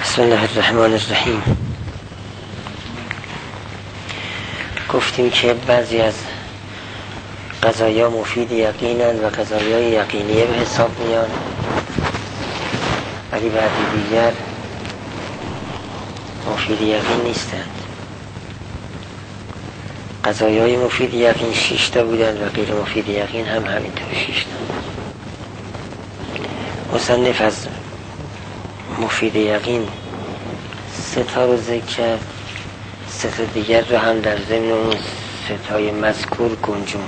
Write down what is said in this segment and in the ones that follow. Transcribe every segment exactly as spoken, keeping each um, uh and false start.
بسم الله الرحمن الرحیم. گفتیم که بعضی از قضایا مفید یقینن و قضایای یقینیه به حساب میان، ولی بعضی دیگر مفید یقین نیستند. قضایای مفید یقین شش تا بودند و غیر مفید یقین هم همینطور شش تا. مصنف از مفید یقین سه تا رو ذکر کرد، سه تا دیگر رو هم در ضمن اون سه تای مذکور گنجوند.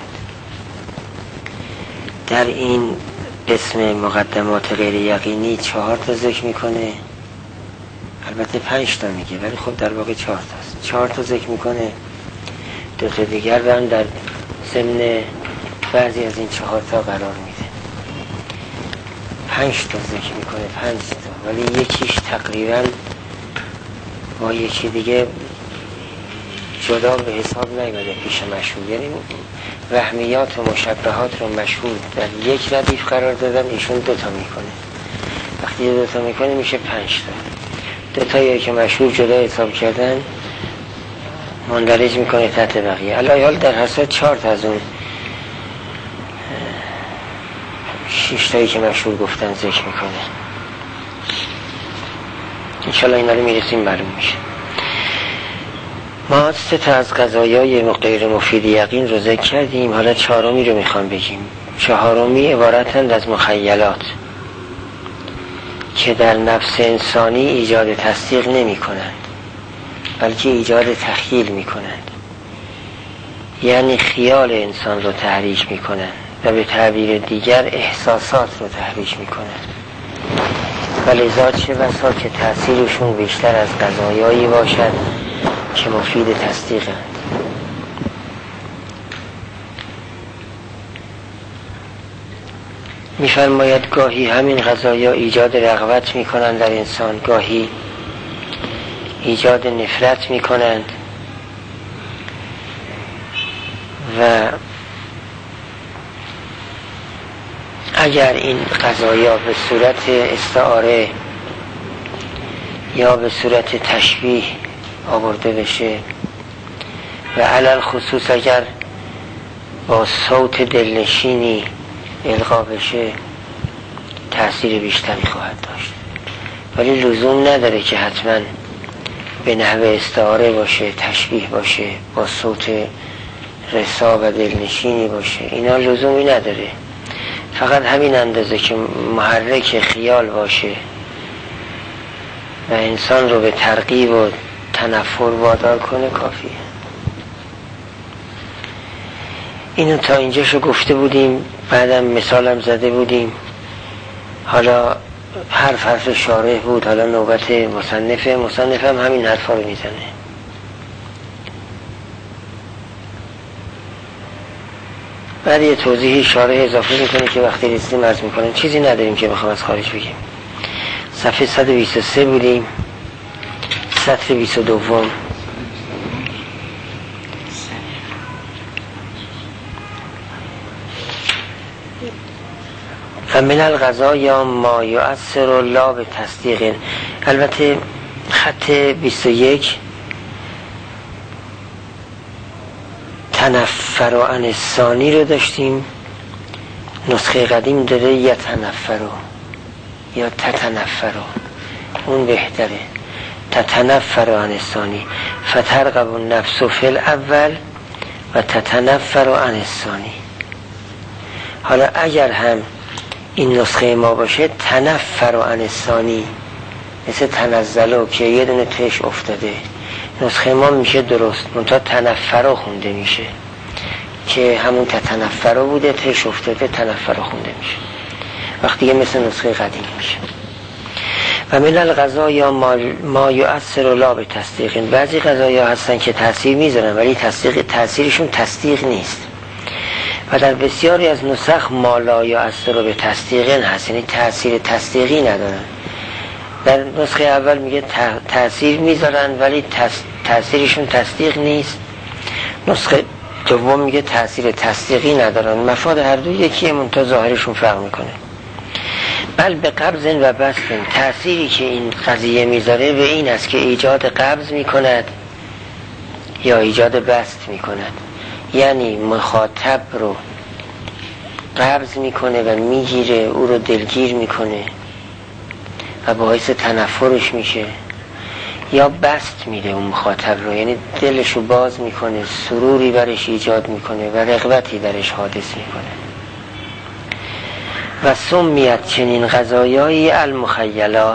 در این قسم مقدمات غیر یقینی چهار تا ذکر میکنه، البته پنج تا میگه ولی خب در واقع چهار تاست. چهار تا ذکر میکنه، دو تا دیگر رو هم در ضمن بعضی از این چهار تا قرار میده. پنج تا ذکر میکنه، پنج تا، ولی یکیش تقریبا با یکی دیگه جدا به حساب نیامده پیش مشهور، یعنی وهمیات و مشبهات رو مشهور در یک ردیف قرار دادن، ایشون دوتا میکنه. وقتی دوتا میکنه میشه پنج تا. دوتایی که مشهور جدا حساب کردن مندرج میکنه تحت بقیه. الایال در حساب چهار تا از اون شش تایی که مشهور گفتن ذکر میکنه. انشالله اینا رو میرسیم معلوم میشه. ما سه تا از قضایای غیر مفید یقین رو ذکر کردیم، حالا چهارمی رو میخوام بگیم. چهارمی عبارتند از مخیلات که در نفس انسانی ایجاد تصدیق نمی کنند بلکه ایجاد تخیل می کنند، یعنی خیال انسان رو تحریک می کنند و به تعبیر دیگر احساسات رو تحریک می کنند. و لذا چه بسا که تأثیرشون بیشتر از قضایایی باشد که مفید تصدیقند. می‌فرماید گاهی همین قضایا ایجاد رغبت می‌کنند در انسان، گاهی ایجاد نفرت می‌کنند و اگر این قضایا به صورت استعاره یا به صورت تشبیه آورده بشه و علل خصوص اگر با صوت دلنشینی القا بشه تأثیر بیشتری خواهد داشت، ولی لزوم نداره که حتما به نحو استعاره باشه، تشبیه باشه، با صوت رسا و دلنشینی باشه. اینا لزومی نداره، فقط همین اندازه که محرک خیال باشه و انسان رو به ترغیب و تنفر وادار کنه کافیه. اینو تا اینجاشو گفته بودیم، بعدم مثالم زده بودیم. حالا حرف حرف شارح بود، حالا نوبت مصنفه. مصنف هم همین حرفا رو میزنه. بعد یه توضیحی شارح اضافه میکنه که وقتی رسیدیم عرض میکنم. چیزی نداریم که بخوام از خارج بگیم. صفحه صد و بیست و سه بودیم، سطر بیست و دو. فمن القضایا ما یؤثر لا به تصدیق. البته خط بیست و یک تنفر عن الثانی رو داشتیم، نسخه قدیم داره یا تنفر یا تتنفر، اون بهتره. تتنفر عن الثانی فترغب النفس فی الاول و تتنفر عن الثانی. حالا اگر هم این نسخه ما باشه تنفر عن الثانی، مثل تنزلو که یه دونه تش افتاده، نسخه ما میشه درست، منتها تنفر خونده میشه که همون تتنفر بوده، تش افتاده، تنفر خونده میشه. وقتی که مثل نسخه قدیم میشه. و من القضایا ما, ما یؤثر لا به تصدیق. بعضی قضایا هستن که تاثیر میذارن ولی تصدیق تاثیرشون تصدیق نیست. و در بسیاری از نسخ ما لا یؤثر به تصدیق هست، یعنی تاثیر تصدیقی ندارن. در نسخه اول میگه تاثیر میذارن ولی تاثیرشون تصدیق نیست. نسخه دوم میگه تاثیر تصدیقی ندارن. مفاد هر دو یکیه، منتها ظاهرشون فرق میکنه. بل به قبض و بسط، تأثیری که این قضیه میذاره به این است که ایجاد قبض میکند یا ایجاد بسط میکند. یعنی مخاطب رو قبض میکنه و میگیره، او رو دلگیر میکنه و باعث تنفرش میشه، یا بسط میده اون مخاطب رو، یعنی دلش رو باز میکنه، سروری برش ایجاد میکنه و رغبتی درش حادث میکنه. و سمیت چنین قضایایی المخیلات،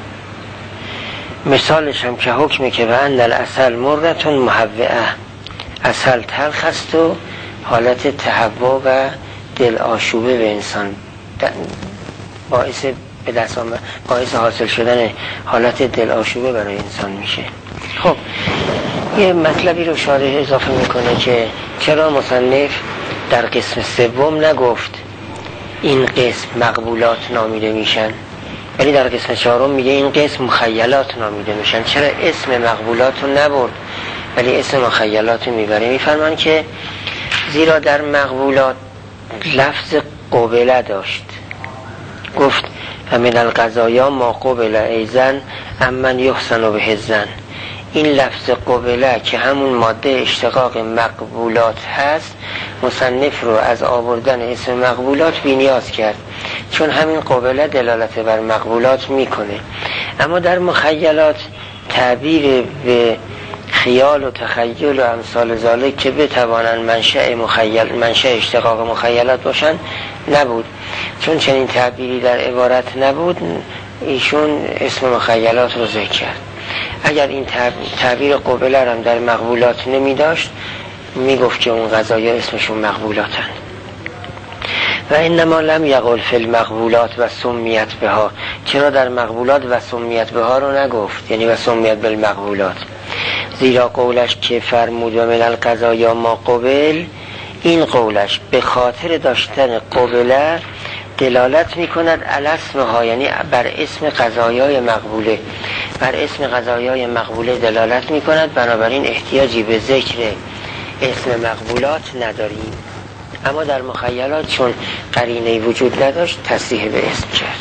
مثالش هم که حکمه که به اندل اصل مرتون محوعه، اصل تلخ است و حالت تهوع و دل آشوبه به انسان باعث به دست آمد، باعث حاصل شدن حالت دل آشوبه برای انسان میشه. خب یه مطلبی رو شارح اضافه میکنه که چرا مصنف در قسم سوم نگفت این قسم مقبولات نامیده میشن، ولی در قسم چهارم میگه این قسم مخیلات نامیده میشن؟ چرا اسم مقبولات رو نبرد ولی اسم مخیلات رو میبره؟ میفرمان که زیرا در مقبولات لفظ قبله داشت، گفت و من القضایا ما قبله ایزن امن یحسن و به زن. این لفظ قبله که همون ماده اشتقاق مقبولات هست، مصنف رو از آوردن اسم مقبولات بی‌نیاز کرد، چون همین قبله دلالت بر مقبولات میکنه. اما در مخیلات تعبیر به خیال و تخیل و امثال ذالک که بتوانن منشأ مخیل منشأ اشتقاق مخیلات باشن نبود. چون چنین تعبیری در عبارت نبود، ایشون اسم مخیلات رو ذکر کرد. اگر این تعبیر قبله هم در مقبولات نمی داشت، می گفت که اون قضایا اسمشون مقبولاتن. و انما لم یقل فی المقبولات و سمیت بها، چرا در مقبولات و سمیت بها رو نگفت، یعنی و سمیت بالمقبولات؟ زیرا قولش که فرمود و من القضایا ما قبل، این قولش به خاطر داشتن قبله دلالت می کند علی اسمها، یعنی بر اسم قضایای مقبوله، بر اسم قضایای مقبوله دلالت می کند، بنابراین احتیاجی به ذکر اسم مقبولات نداریم. اما در مخیلات چون قرینه وجود نداشت تصریح به اسم کرد.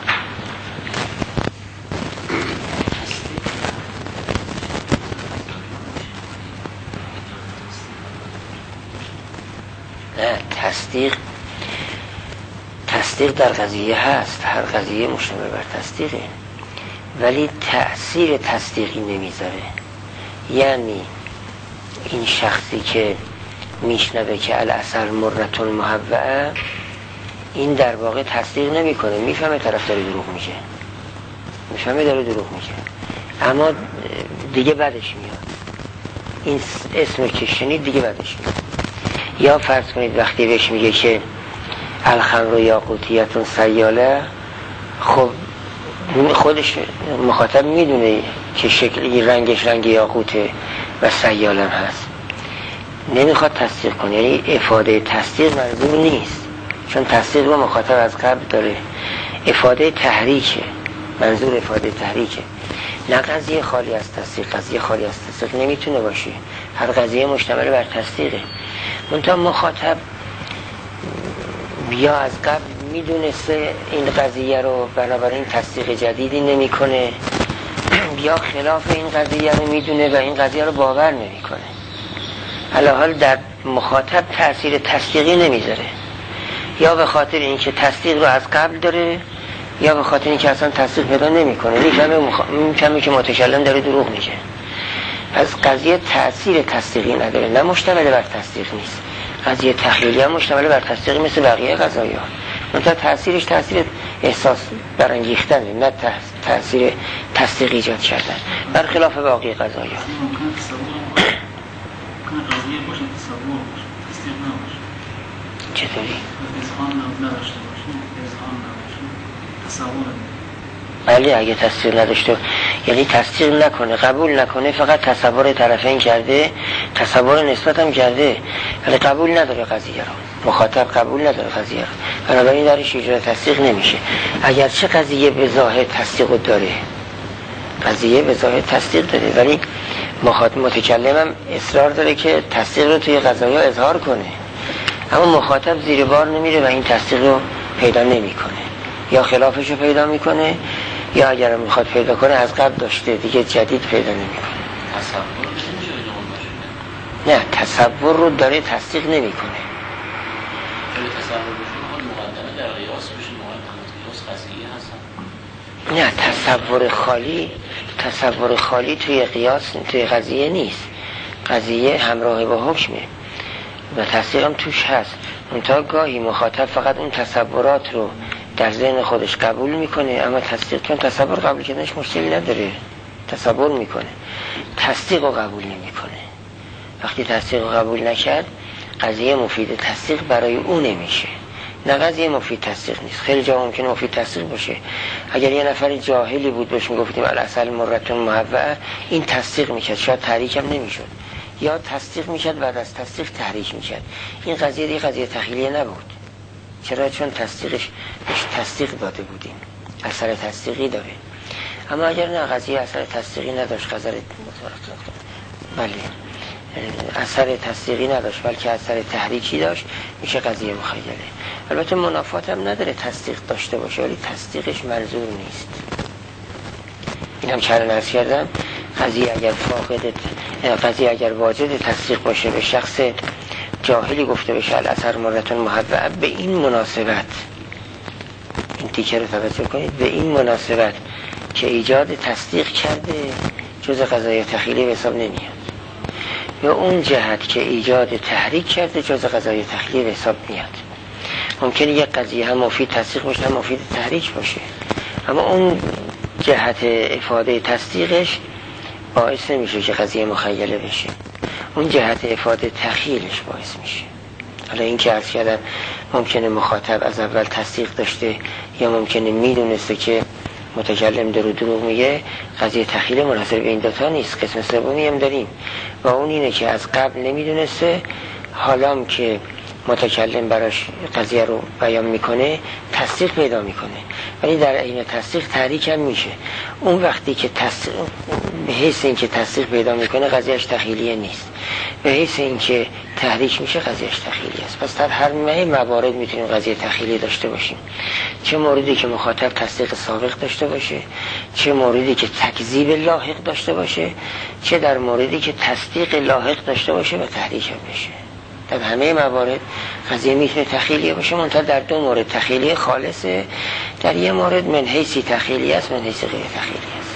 نه، تصدیق تصدیق در قضیه هست، هر قضیه مشتمل بر تصدیقه، ولی تأثیر تصدیقی نمیذاره. یعنی این شخصی که میشنوه که الاصل مرتون محوعه، این در واقع تصدیق نمیکنه، میفهمه طرف داره دروغ میگه، میفهمه داره دروغ میگه، اما دیگه بعدش میاد این اسم که شنید دیگه بعدش میاد. یا فرض کنید وقتی بهش میگه که الخمر یاقوتیتون سیاله، خب خودش مخاطب میدونه که شکلی رنگش رنگ یاقوته و سیالم هست، نمیخواد تصدیق کنه، یعنی افاده تصدیق منظور نیست، چون تصدیق رو مخاطب از قبل داره. افاده تحریکه، منظور افاده تحریکه، نه قضیه خالی از تصدیق. قضیه خالی از تصدیق نمیتونه باشه، هر قضیه مشتمل بر تصدیقه. منتها مخاطب بیا از قبل میدونسته این قضیه رو، بنابراین تصدیق جدیدی نمیکنه، بیا خلاف این قضیه رو میدونه و این قضیه رو باور نمیکنه. حالا در مخاطب تأثیر تصدیقی نمیذاره، یا به خاطر اینکه تصدیق رو از قبل داره، یا به خاطر اینکه اصلا تصدیق پیدا نمیکنه، میفهمه مخ... میفهمه که متکلم داره دروغ میگه. پس قضیه تأثیر تصدیقی نداره، نه مشتمل بر تصدیق نیست. قضیه تخیلی هم مشتمل بر تصدیق مثل بقیه قضایا، منتها تأثیرش تأثیر احساس برانگیختنه، نه تأثیر تصدیق ایجاد کردن، برخلاف باقی قضایا. چطوری؟ بله، اگه تصدیق نداشته، یعنی تصدیق نکنه، قبول نکنه، فقط تصور طرفین کرده، تصور نسبت هم کرده، ولی قبول نداره قضیه رو، مخاطب قبول نداره قضیه رو، بنابراین درش ایجاد تصدیق نمیشه. اگرچه قضیه به ظاهر تصدیق داره، قضیه به ظاهر تصدیق داره، ولی مخاطب متکلم هم اصرار داره که تصدیق رو توی قضایا اظهار کنه، اما مخاطب زیر بار نمیره و این تصدیق رو پیدا نمیکنه. یا خلافش رو پیدا میکنه یا اگر میخواد پیدا کنه از قبل داشته دیگه جدید پیدا نمیکنه. تصور نمیشه نه تصور رو داره تصدیق نمیکنه. ولی تصور بشه مقدمه در قیاس بشه، مقدمه قیاس قضیه هستن. نه تصور خالی تصور خالی توی قیاس توی قضیه نیست. قضیه همراه با حکمه و تصدیق هم توش هست. منتها گاهی مخاطب فقط اون تصورات رو در ذهن خودش قبول میکنه، اما تصدیق چون تصور قبول کردنش مشکلی نداره، تصور میکنه، تصدیق رو قبول نمیکنه. وقتی تصدیق رو قبول نکرد قضیه مفید تصدیق برای او نمیشه. نه قضیه مفید تصدیق نیست. خیلی جا ممکنه مفید تصدیق باشه. اگر یه نفر جاهلی بود بهش میگفتیم العسل مرتون محوعه، این تصدیق میکرد، شاید تحریک هم نمیشد، یا تصدیق میکرد بعد از تصدیق تحریک میکرد. این قضیه دیگه قضیه تخیلیه نبود. چرا؟ چون تصدیقش بهش تصدیق داده بودیم، اثر تصدیقی داره. اما اگر نه قضیه اثر تصدیقی نداشت، قضیه بله اثر تصدیقی نداشت بلکه اثر تحریکی داشت، میشه قضیه مخیله. البته منافات هم نداره تصدیق داشته باشه، ولی تصدیقش منظور نیست. اینم چرا نرس کردم قضیه اگر فاقد قضیه اگر واجد تصدیق باشه به شخص جاهلی گفته بشه الاثر مرتون محوعه، به این مناسبت، این تیکه رو توجه کنید، به این مناسبت که ایجاد تصدیق کرده جز قضایای تخیلی به حساب نمیاد، یا اون جهت که ایجاد تحریک کرده جز قضایای تخیلی به حساب میاد. ممکنه یک قضیه هم مفید تصدیق باشه هم مفید تحریک باشه، اما اون جهت افاده تصدیقش باعث نمیشه که قضیه مخیله بشه، اون جهت افاده تخیلش باعث میشه. حالا این که عرض کردم ممکنه مخاطب از اول تصدیق داشته یا ممکنه میدونسته که متکلم درو دروغ میگه، قضیه تخیل منحصر به این دوتا نیست. قسم سومی هم داریم و اون اینه که از قبل نمیدونسته، حالا که متکلم براش قضیه رو بیان میکنه تصدیق پیدا میکنه، ولی در عین تصدیق تحریک هم میشه. اون وقتی که تصدیق به حیث این که تصدیق پیدا میکنه قضیهش تخیلیه نیست، به حیث این که تحریک میشه قضیهش تخیلی است. پس در هر موارد میتونیم قضیه تخیلی داشته باشیم، چه موردی که مخاطب تصدیق سابق داشته باشه، چه موردی که تکذیب لاحق داشته باشه، چه در موردی که تصدیق لاحق داشته باشه و تحریک هم بشه. در همه موارد قضیه میتونه تخیلیه باشه، منتها در دو مورد تخیلیه خالصه، در یه مورد من حیثی تخیلی است، من حیثی غیر تخیلی است.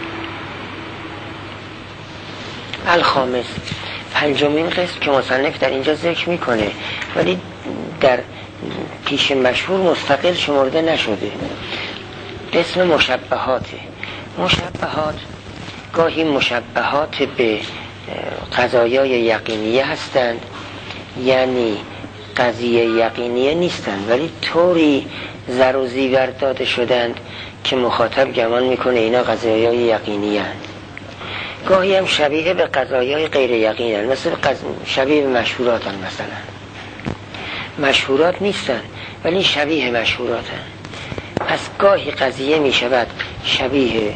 الخامس، پنجمین قسم که مصنف در اینجا ذکر میکنه ولی در پیش مشهور مستقل شمرده نشده، قسم مشبهاته. مشبهات گاهی مشبهات به قضایای یقینیه هستند، یعنی قضیه یقینیه نیستند ولی طوری زر و زیور داده شدند که مخاطب گمان میکنه اینا قضایای یقینیه هستند. گاهی هم شبیه به قضایای غیر یقینی هستند، مثل قض... شبیه به مشهورات هستند. مثلا مشهورات نیستن ولی شبیه مشهورات هستند. پس گاهی قضیه میشود شبیه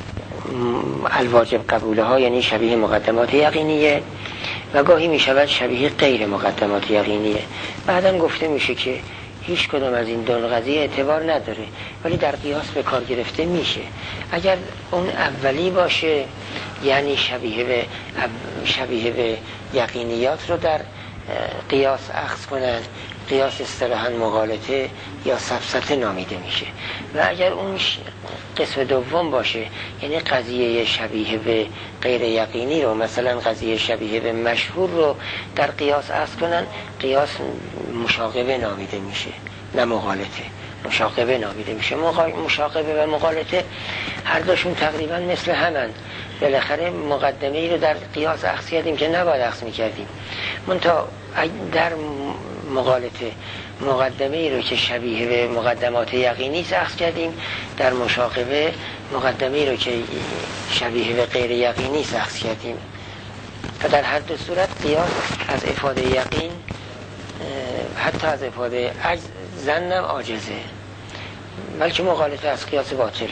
الواجب قبوله ها، یعنی شبیه مقدمات یقینیه، و گاهی می شود شبیه غیر مقدمات یقینیه. بعدم گفته میشه که هیچ کدام از این دو قضیه اعتبار نداره ولی در قیاس به کار گرفته میشه. اگر اون اولی باشه یعنی شبیه به شبیه به یقینیات رو در قیاس اخذ کنن، قیاس اصطلاحاً مغالطه یا سفسطه نامیده میشه. و اگر اون قسم دوم باشه یعنی قضیه شبیه به غیر یقینی رو، مثلا قضیه شبیه به مشهور رو در قیاس اخذ کنن، قیاس مشاقبه نامیده میشه نه مغالطه، مشاقبه نامیده میشه. مشاقبه و مغالطه هر دوشون تقریبا مثل همن. بالاخره مقدمه ای رو در قیاس اخذ کردیم که نباید اخذ میکردیم، منتها در مغالطه مقدمه ای رو که شبیه به مقدمات یقینی اخذ کردیم، در مشاقبه مقدمه ای رو که شبیه به غیر یقینی اخذ کردیم. و در هر دو صورت قیاس از افاده یقین حتی از افاده عجز ظنم عاجزه، بلکه مغالطه از قیاس باطله.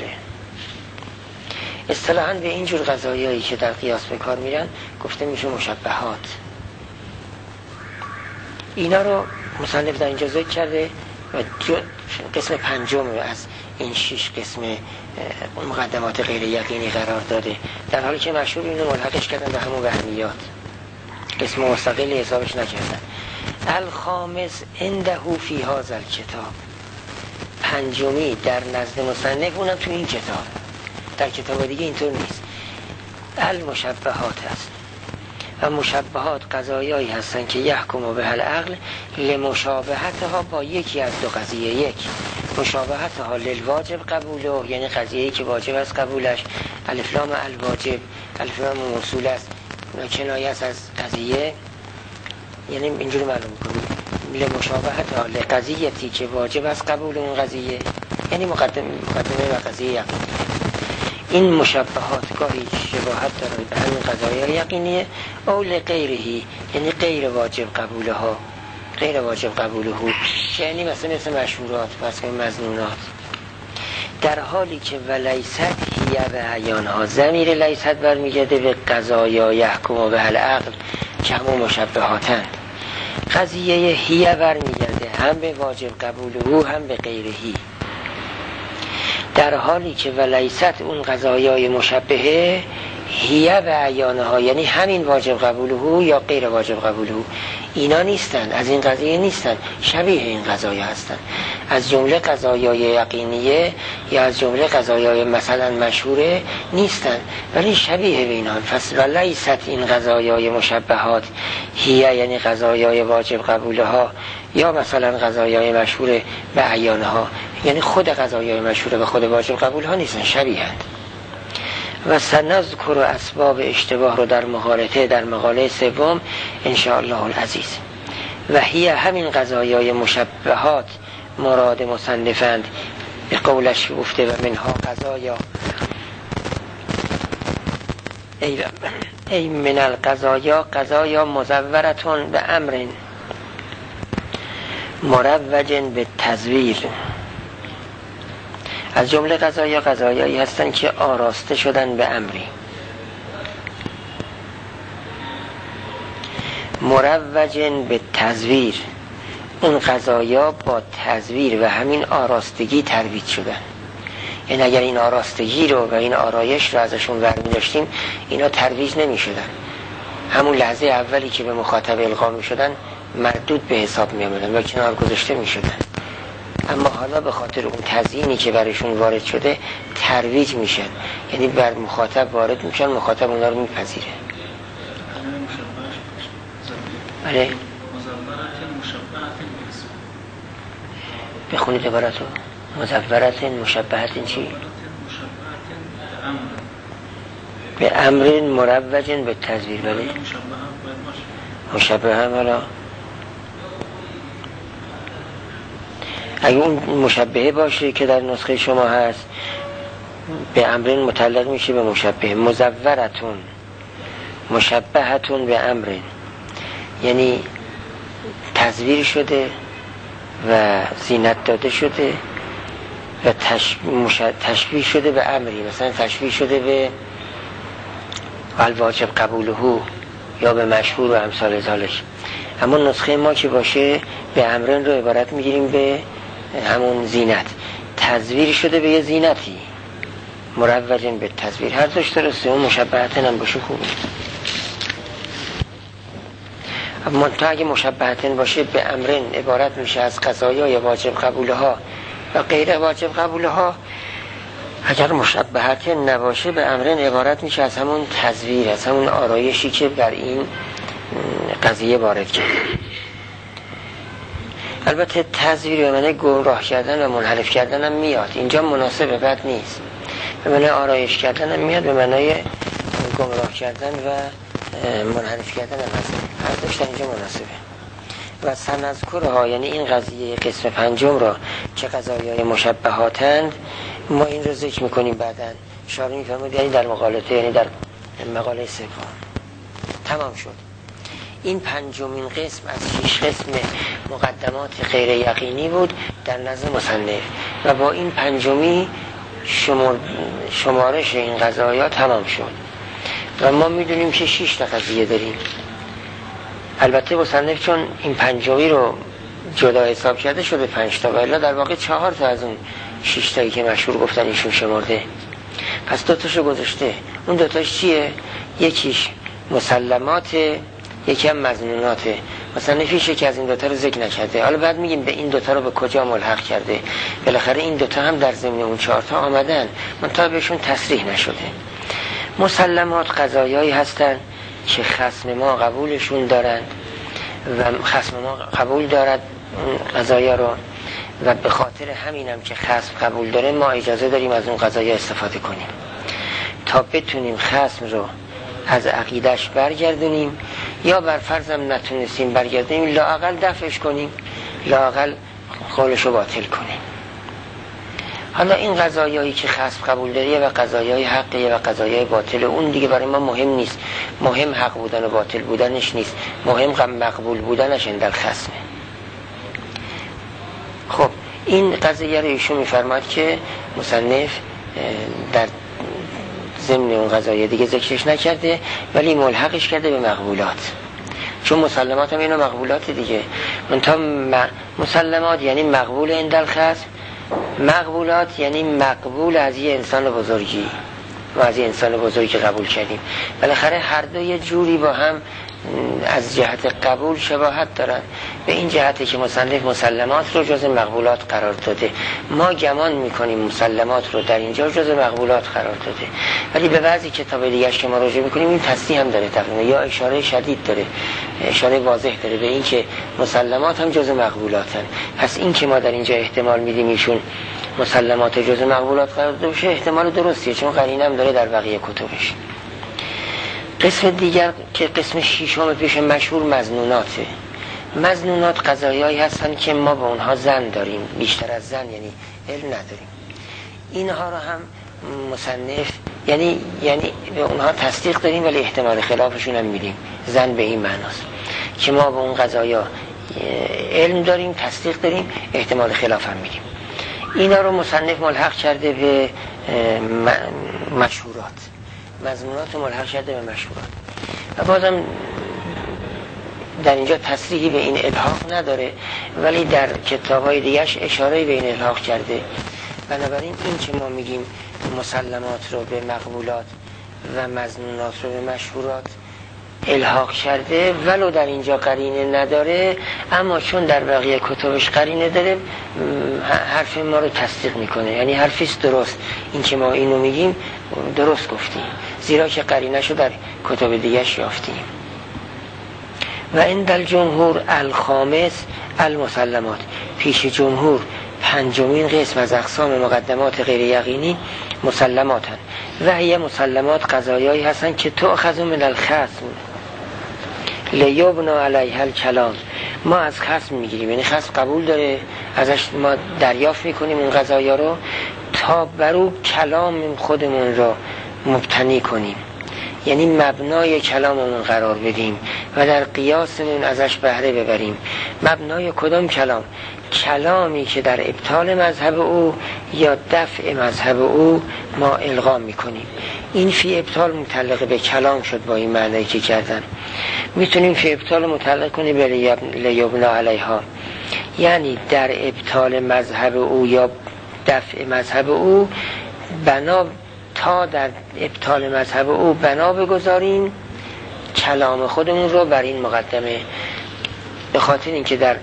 اصطلاحاً به اینجور قضایایی که در قیاس به کار میرن گفته میشه مشبهات. اینا رو مصنف در اینجا ذکر کرده و قسم پنجم از این شش قسم مقدمات غیر یقینی قرار داده، در حالی که مشهور اینو ملحقش کردن به همون وهمیات، قسم مستقلی حسابش نکردن. الخامس عنده فی هذا الکتاب، پنجمی در نزد مصنف، اونم تو این کتاب، در کتاب دیگه اینطور نیست. المشبهات است و مشبهات قضایایی هستن که یحکم به العقل لمشابهتها با یکی از دو قضیه. یک، مشابهتها للواجب قبوله، یعنی قضیه‌ای که واجب است قبولش، الف لام الواجب، الف لام موصول است، کنایه است از قضیه، یعنی اینجوری معلوم کنیم لمشابهتها لقضیتی که واجب است قبول اون قضیه، یعنی مقدمه مقدمه و قضیه یقین. این مشبهات گاهی شباهت دارند به همین قضایای یقینیه، او لغیرهی، یعنی غیر واجب قبوله ها، غیر واجب قبوله ها، یعنی مثلا مثل مشهورات و مظنونات. در حالی که ولیست هی به عیان ها، ضمیر لیست برمیگرده به قضایا یحکم به العقل که همون مشبهاتند. قضیه هی برمیگرده هم به واجب قبوله هم به غیرهی. در حالی که ولیست اون قضایای مشبهه هی به عیانه ها، یعنی همین واجب قبوله یا غیر واجب قبوله، اینا نیستن، از این قضیه نیستن، شبیه این قضایا هستن، از جمله قضایای یقینیه یا از جمله قضایای مثلا مشهوره نیستن، ولی شبیه به اینا. پس ولیست این قضایای مشبهات هی، یعنی قضایای واجب قبوله ها یا مثلا قضایای مشهوره به عیانه ها، یعنی خود قضایای مشهوره به خود واجب قبول ها نیستن، شبیهند. و سنذکر اسباب اشتباه رو در مقالطه در مقاله سوم ان شاء الله العزیز. و هی همین قضایای مشبهات مراد مصنفند به قولش گفته و منها قضایا ای, ای من القضایا قضایا مزورتون به امر مروج به تزویر. از جمله قضایا قضایایی هستن که آراسته شدن به امری مروج به تزویر، اون قضایا با تزویر و همین آراستگی ترویج شدن. یعنی اگر این آراستگی رو و این آرایش رو ازشون برمی داشتیم اینا ترویج نمی شدن، همون لحظه اولی که به مخاطب القا می شدن مردود به حساب می آمدن و کنار گذاشته می شدن. اما حالا به خاطر اون تزیینی که برشون وارد شده ترویج میشن، یعنی بر مخاطب وارد میشن، مخاطب اونا رو میپذیره. بله بخونید عبارتو. مزورت مشبهت چی؟ به امر مروج به تزویر. بله مشبه هم حالا اگه اون مشبهه باشه که در نسخه شما هست به امرین متعلق میشه به مشبهه. مزورتون مشبهتون به امرین، یعنی تزویر شده و زینت داده شده و تشبیه شده به امری، مثلا تشبیه شده به الواجب قبوله یا به مشهور و امثال ذالک. اما نسخه ما که باشه به امرین رو عبارت میگیریم به همون زینت، تزویر شده به یه زینتی مروجن به تزویر. هر دوش درسته، اون مشبهتن هم باشه خوبه. اما تا اگه مشبهتن باشه به امرین عبارت میشه از قضایای واجب قبوله ها و غیر واجب قبوله ها. اگر مشبهتن نباشه به امرین عبارت میشه از همون تزویر، از همون آرایشی که بر این قضیه وارد کرده. البته تزویر به معنی گمراه کردن و منحرف کردن هم میاد، اینجا مناسب بد نیست. به معنی آرایش کردن هم میاد، به معنی گمراه کردن و منحرف کردن هم هست. هر دوشتن اینجا مناسبه. و سنذکرها، یعنی این قضیه قسم پنجم را که قضایای مشبهاتند ما این رو ذکر میکنیم بعداً. شارح میفرمود یعنی در مقالطه، یعنی در مقاله سوم تمام شد. این پنجمین قسم از شش قسم مقدمات غیر یقینی بود در نظر مصنف و با این پنجمی شمار شمارش این قضایا تمام شد و ما میدونیم که شش تا قضیه داریم. البته مصنف چون این پنجمی رو جدا حساب کرده شده پنج تا، ولی در واقع چهار تا از اون شش تایی که مشهور گفتن ایشون شمرده. پس دوتاشو گذاشته. اون دوتاش چیه؟ یکیش مسلمات، یکی هم مظنوناته. مثلا نفیشه که از این دوتا رو ذکر نکرده. حالا بعد میگیم به این دوتا رو به کجا ملحق کرده. بالاخره این دوتا هم در ضمن اون چهار تا آمدن، منتها بهشون تصریح نشده. مسلمات قضایایی هستن که خصم ما قبولشون دارند و خصم ما قبول دارد اون قضایا رو، و به خاطر همینم که خصم قبول داره ما اجازه داریم از اون قضایا استفاده کنیم تا بتونیم خصم رو از عقیدش برگردونیم، یا بر فرضم نتونستیم برگردونیم لااقل دفعش کنیم، لااقل قولشو باطل کنیم. حالا این قضایایی که خصم قبول داره و قضایای حقیه و قضایای باطل، اون دیگه برای ما مهم نیست. مهم حق بودن و باطل بودنش نیست، مهم مقبول بودنش اندر خصمه. خب این قضیه رو ایشون میفرماد که مصنف در ضمن اون قضایه دیگه ذکرش نکرده ولی ملحقش کرده به مقبولات، چون مسلمات هم اینو مقبولات دیگه. منتها مسلمات یعنی مقبول اندر خصم، مقبولات یعنی مقبول از یه انسان بزرگی و از یه انسان بزرگی که قبول کردیم. بالاخره هر دو یه جوری با هم از جهت قبول شباهت دارن، به این جهته که مصنف مسلمات رو جز مقبولات قرار داده. ما گمان میکنیم مسلمات رو در اینجا جز مقبولات قرار داده، ولی به بعضی کتاب دیگه‌اش که ما راجع میکنیم این تصریح هم داره تقریبا، یا اشاره شدید داره، اشاره واضح داره به این که مسلمات هم جز مقبولاتن. پس این که ما در اینجا احتمال میدیم ایشون مسلمات جز مقبولات قرار داده باشه احتمال درستیه، چون قرینه هم داره در بقیه کتبش. قسم دیگر که قسم ششم پیش مشهور مظنوناته. مظنونات قضایایی هستن که ما به اونها ظن داریم، بیشتر از ظن یعنی علم نداریم. اینها رو هم مصنف یعنی یعنی به اونها تصدیق داریم ولی احتمال خلافشون هم میدیم. ظن به این معناست که ما به اون قضایا علم داریم، تصدیق داریم، احتمال خلاف هم میدیم. اینا رو مصنف ملحق کرده به مشهورات، مظنونات ملحق شده به مشهورات. و بازم در اینجا تصریحی به این الحاق نداره ولی در کتاب‌های دیگه‌اش اشاره‌ای به این الحاق کرده. بنابراین این که ما میگیم مسلمات رو به مقبولات و مظنونات رو به مشهورات الحاق کرده ولو در اینجا قرینه نداره، اما چون در بقیه کتابش قرینه داره حرف ما رو تصدیق میکنه، یعنی حرفیست درست. این که ما اینو میگیم درست گفتیم زیرا که قرینه شو در کتاب دیگه‌اش یافتیم. و این در جمهور الخامس المسلمات، پیش جمهور پنجمین قسم از اقسام مقدمات غیر یقینی مسلماتن. و هی مسلمات قضایایی هستن که تؤخذ من الخصم لیبنا علیها الکلام، ما از خصم میگیریم، یعنی خصم قبول داره، ازش ما دریافت میکنیم اون قضایا رو تا برو کلام خودمون رو مبتنی کنیم، یعنی مبنای کلاممون قرار بدیم و در قیاسمون ازش بهره ببریم. مبنای کدام کلام؟ کلامی که در ابطال مذهب او یا دفع مذهب او ما الغا میکنیم. این فی ابطال متعلق به کلام شد با این معنی که کردن. میتونیم فی ابطال متعلق کنیم به لیبنا علیها، یعنی در ابطال مذهب او یا دفع مذهب او بنا، تا در ابطال مذهب او بنا بگذاریم کلام خودمون رو بر این مقدمه، به خاطر اینکه در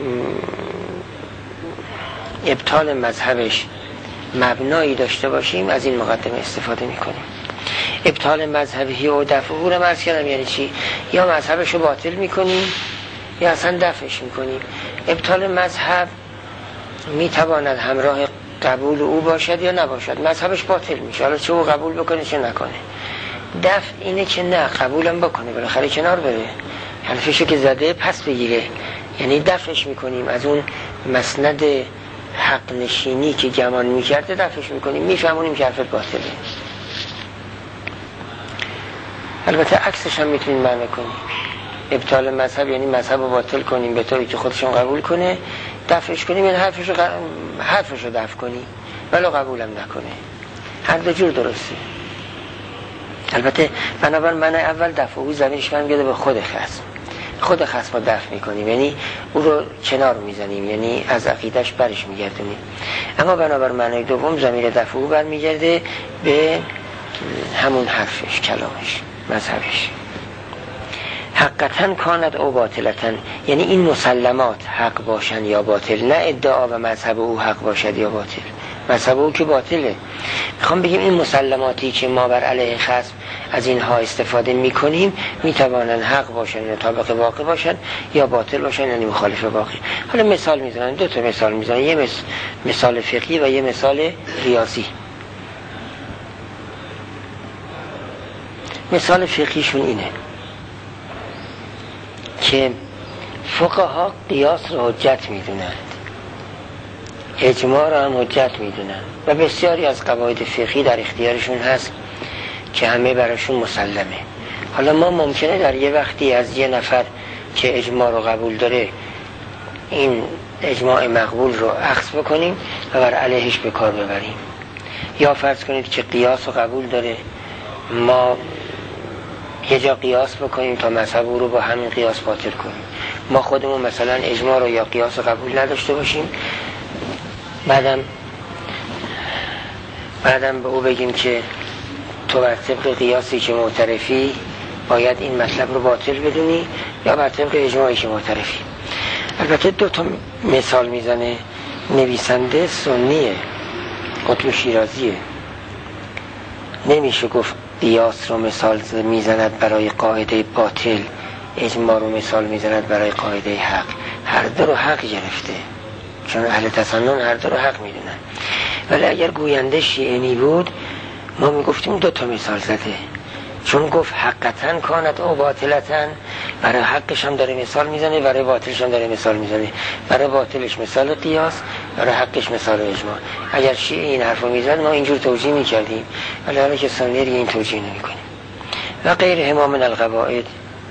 ابطال مذهبش مبنایی داشته باشیم از این مقدمه استفاده میکنیم. ابطال مذهبی و دفع او رو مرز کردم یعنی چی؟ یا مذهبش رو باطل میکنیم یا اصلا دفعش میکنیم. ابطال مذهب میتواند همراه قبول او باشد یا نباشد، مذهبش باطل میشه، حالا چه او قبول بکنه چه نکنه. دفع اینه که نه قبولم بکنه، بالاخره کنار بره، حرفشو که زده پس بگیره، یعنی دفعش میکنیم از اون مسند حق نشینی که گمان میکرده دفعش میکنیم، میفهمونیم که حرفت باطله. البته عکسش هم میتونیم معنی کنیم. ابطال مذهب یعنی مذهب رو باطل کنیم به طوری که خودشون قبول کنه، دفعش کنیم یعنی حرفش رو, ق... حرفش رو دفع کنیم ولو قبولم نکنه. هر دو جور درسته. البته بنابراین معنی اول دفع او زمینش برمیگرده به خود خصم، خود خصم رو دفع میکنیم، یعنی او رو کنار میزنیم، یعنی از عقیدش برش میگردونیم. اما بنابر معنای دوم ضمیر دفع او برمیگرده به همون حرفش، کلامش، مذهبش. حقیقتاً کاند او باطلتاً، یعنی این مسلمات حق باشن یا باطل، نه ادعا و مذهب او حق باشد یا باطل. مذهب او که باطله. میخوام بگیم این مسلماتی که ما بر علیه خصم از اینها استفاده میکنیم میتوانن حق باشن یا مطابق واقع باشن یا باطل باشن، یعنی مخالف واقع. حالا مثال میزنن، دو تا مثال میزنن، یه مثال, مثال فقهی و یه مثال ریاضی. مثال فقهیشون اینه که فقها قیاس رو حجت میدونند، اجماع رو هم حجت میدونن و بسیاری از قواعد فقهی در اختیارشون هست که همه براشون مسلمه. حالا ما ممکنه در یه وقتی از یه نفر که اجماع رو قبول داره این اجماع مقبول رو اخذ بکنیم و بر علیهش به کار ببریم، یا فرض کنید که قیاس رو قبول داره، ما یه جا قیاس بکنیم تا مذهب رو با همین قیاس باطل کنیم. ما خودمون مثلا اجماع رو یا قیاس رو قبول نداشته باشیم، بعدم بعدم به او بگیم که تو بر طبق قیاسی که معترفی باید این مطلب رو باطل بدونی یا بر طبق اجماعی که معترفی. البته دو تا مثال میزنه نویسنده سنیه، قطب شیرازیه، نمیشه گفت قیاس رو مثال میزند برای قاعده باطل، اجماع رو مثال میزند برای قاعده حق. هر دو رو حق گرفته، چون اهل تسنن هر دو رو حق میدونن. ولی اگر گوینده شیعی بود ما میگفتیم دو تا مثال زده، چون گفت حقیقتاً کانت او باطلتاً، برای حقش هم داره مثال میزنه، برای باطلش هم داره مثال میزنه. برای باطلش مثال قیاس، برای حقش مثال اجماع. اگر شیعی این حرفو میزد ما اینجور توجیه میکردیم، ولی حالا که سنی دیگه این توجیه نمیکنیم. و غیر هما من القواعد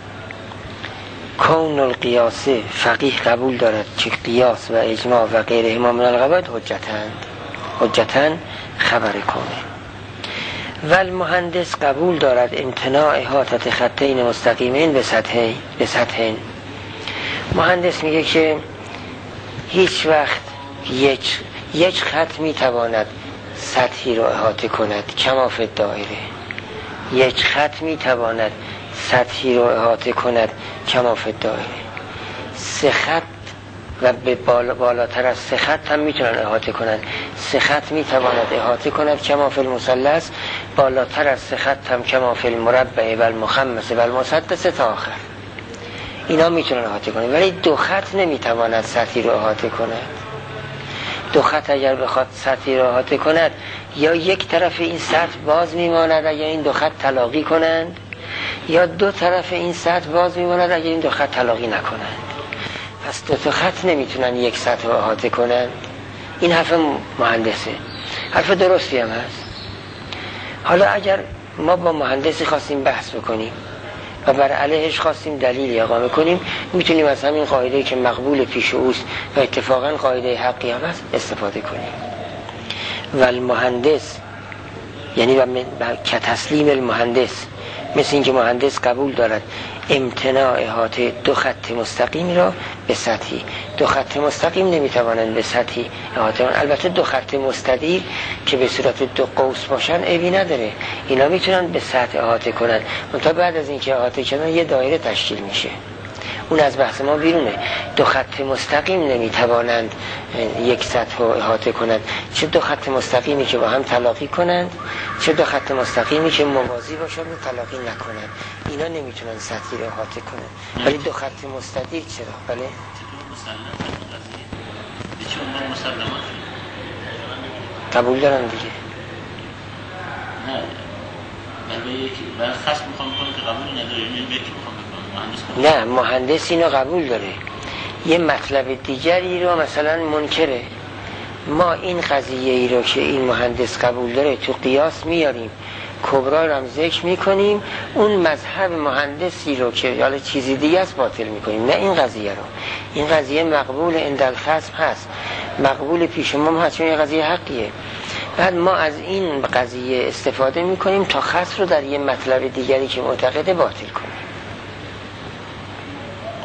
کون القیاس، فقیه قبول دارد که قیاس و اجماع و غیر هما من القواعد حجتند، حجتن خبر کنه. و المهندس قبول دارد امتناع احاطه خطین مستقیمین به سطحین به سطحین. مهندس میگه که هیچ وقت یک یک خط میتواند سطحی رو احاطه کند کما فی الدایره، یک خط میتواند سطحی رو احاطه کند کما فی الدایره. سه خط و به بالا بالاتر از سه خط هم میتونن احاطه کنن. سه خط میتواند احاطه کند کما فی المثلث، بالاتر از سه خط هم کما فی المربع و المخمس و المسدس تا آخر. اینا میتونن احاطه کنن، ولی دو خط نمیتواند سطحی رو احاطه کند. دو خط اگر بخواد سطحی رو احاطه کند، یا یک طرف این سطح باز میماند اگر این دو خط تلاقی کنند، یا دو طرف این سطح باز میماند اگر این دو خط تلاقی نکنند. پس دو تا خط نمیتونن یک سطح رو احاطه کنن. این حرف مهندسه، حرف درستی هم هست. حالا اگر ما با مهندسی خواستیم بحث بکنیم و بر علیهش خواستیم دلیلی اقامه کنیم، میتونیم از همین قاعده که مقبول پیش اوست و اتفاقا قاعده حقی هم هست استفاده کنیم. و المهندس یعنی که تسلیم المهندس، مثل اینکه مهندس قبول دارد امتناع احاطه دو خط مستقیم را به سطحی. دو خط مستقیم نمیتوانند به سطحی احاطه کنند. البته دو خط مستدیر که به صورت دو قوس باشن عیبی نداره، اینا میتونن به سطح احاطه کنند. منتها بعد از اینکه احاطه کردن یه دایره تشکیل میشه، اون از بحث ما بیرونه. دو خط مستقیم نمیتوانند یک سطح رو احاطه کنند، چه دو خط مستقیمی که با هم تلاقی کنند، چه دو خط مستقیمی که موازی باشند و تلاقی نکنند. اینا نمیتونن سطحی رو احاطه کنند، ولی دو خط مستدیر چرا؟ بله قبول دارن دیگه. نه ولی یکی من خاص میخوام کنم که قبول نداره، یکی میخوام نه مهندس اینو قبول داره، یه مطلب دیگری رو مثلا منکره. ما این قضیه ای رو که این مهندس قبول داره تو قیاس میاریم، کبرا رو هم ذکر میکنیم، اون مذهب مهندسی رو که حالا چیزی دیگه است باطل میکنیم. نه این قضیه رو، این قضیه مقبول عند الخصم هست، مقبول پیش ما هست، چون این قضیه حقیه. بعد ما از این قضیه استفاده میکنیم تا خصم رو در یه مطلب دیگری که معتقده باطل کنیم.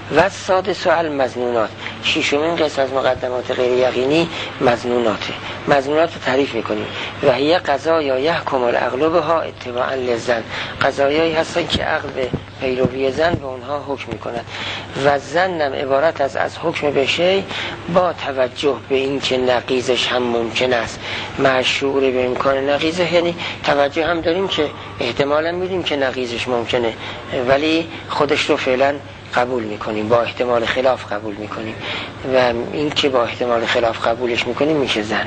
و سادس المظنونات، ششمین قسم از مقدمات غیر یقینی مظنوناته. مظنونات رو تعریف میکنیم. و هی قضایا یحکم العقل بها اتباعا للظن، قضایایی هستن که عقل به پیروی ظن به اونها حکم میکنن. و ظنم عبارت از از حکم به شی با توجه به این که نقیضش هم ممکن است، مع شعور به امکان نقیضه، یعنی توجه هم داریم که احتمالا میدیم که نقیضش ممکنه ولی خودش رو فعلا قبول میکنیم، با احتمال خلاف قبول میکنیم و این که با احتمال خلاف قبولش میکنیم میشه ظن.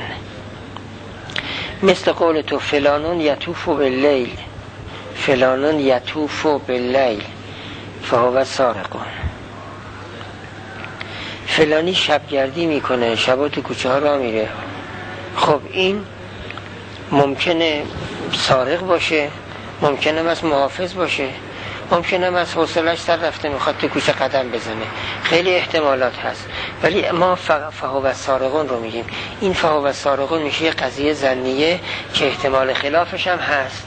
مثل قول تو فلانون یطوف باللیل، فلانون یطوف باللیل فهو سارقون، فلانی شبگردی میکنه، شبا تو کوچه ها راه میره. خب این ممکنه سارق باشه، ممکنه از محافظ باشه، ممکنه از حوصله‌اش سر رفته میخواد تو کوچه قدم بزنه، خیلی احتمالات هست. ولی ما فهو سارقون رو میگیم. این فهو سارقون میشه یه قضیه ظنیه که احتمال خلافش هم هست.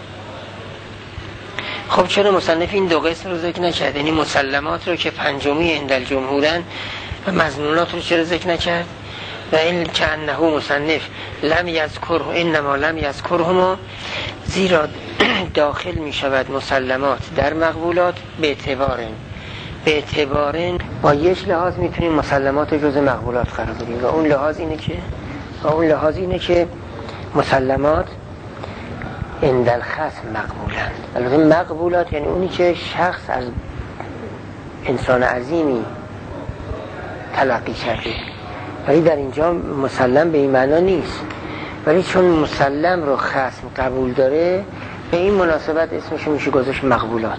خب چرا مصنف این دو قسم رو ذکر نکرد؟ یعنی مسلمات رو که پنجمی عند الجمهورن و مظنونات رو چرا ذکر نکرد؟ و این که انه مصنف لم یذکره، انما لم یذکرهما، زیرا داخل می شود مسلمات در مقبولات به اعتبارن به اعتبارن با یک لحاظ میتونیم مسلمات جز مقبولات قرار بدیم و اون لحاظ اینه که و اون لحاظ اینه که مسلمات عند الخصم مقبولن. البته مقبولات یعنی اونی که شخص از انسان عظیمی تلقی کرده، ولی در اینجا مسلم به این معنا نیست. ولی چون مسلم رو خصم قبول داره به این مناسبت اسمش میشه گذاشت مقبولات.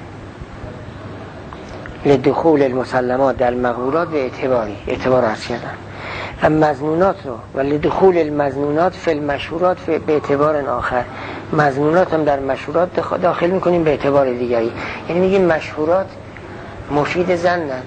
لدخول المسلمات در مقبولات به اعتباری اعتبار عرض کردن. و مظنونات رو و لدخول المظنونات فی المشهورات به اعتبار آخر، مظنونات هم در مشهورات داخل میکنیم به اعتبار دیگری. یعنی میگیم مشهورات مفید ظنند،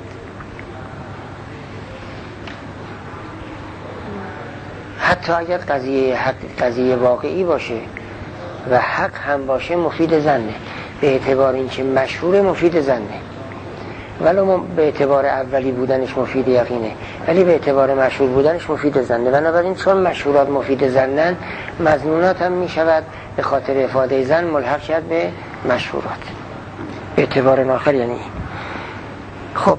حتی اگر قضیه حق قضیه واقعی باشه و حق هم باشه مفید ظنه، به اعتبار اینکه مشهور مفید ظنه، ولو به اعتبار اولی بودنش مفید یقینه ولی به اعتبار مشهور بودنش مفید ظنه. بنابراین چون مشهورات مفید ظنن، مظنونات هم میشود به خاطر افاده ظن ملحق شد به مشهورات به اعتبار آخر. یعنی خب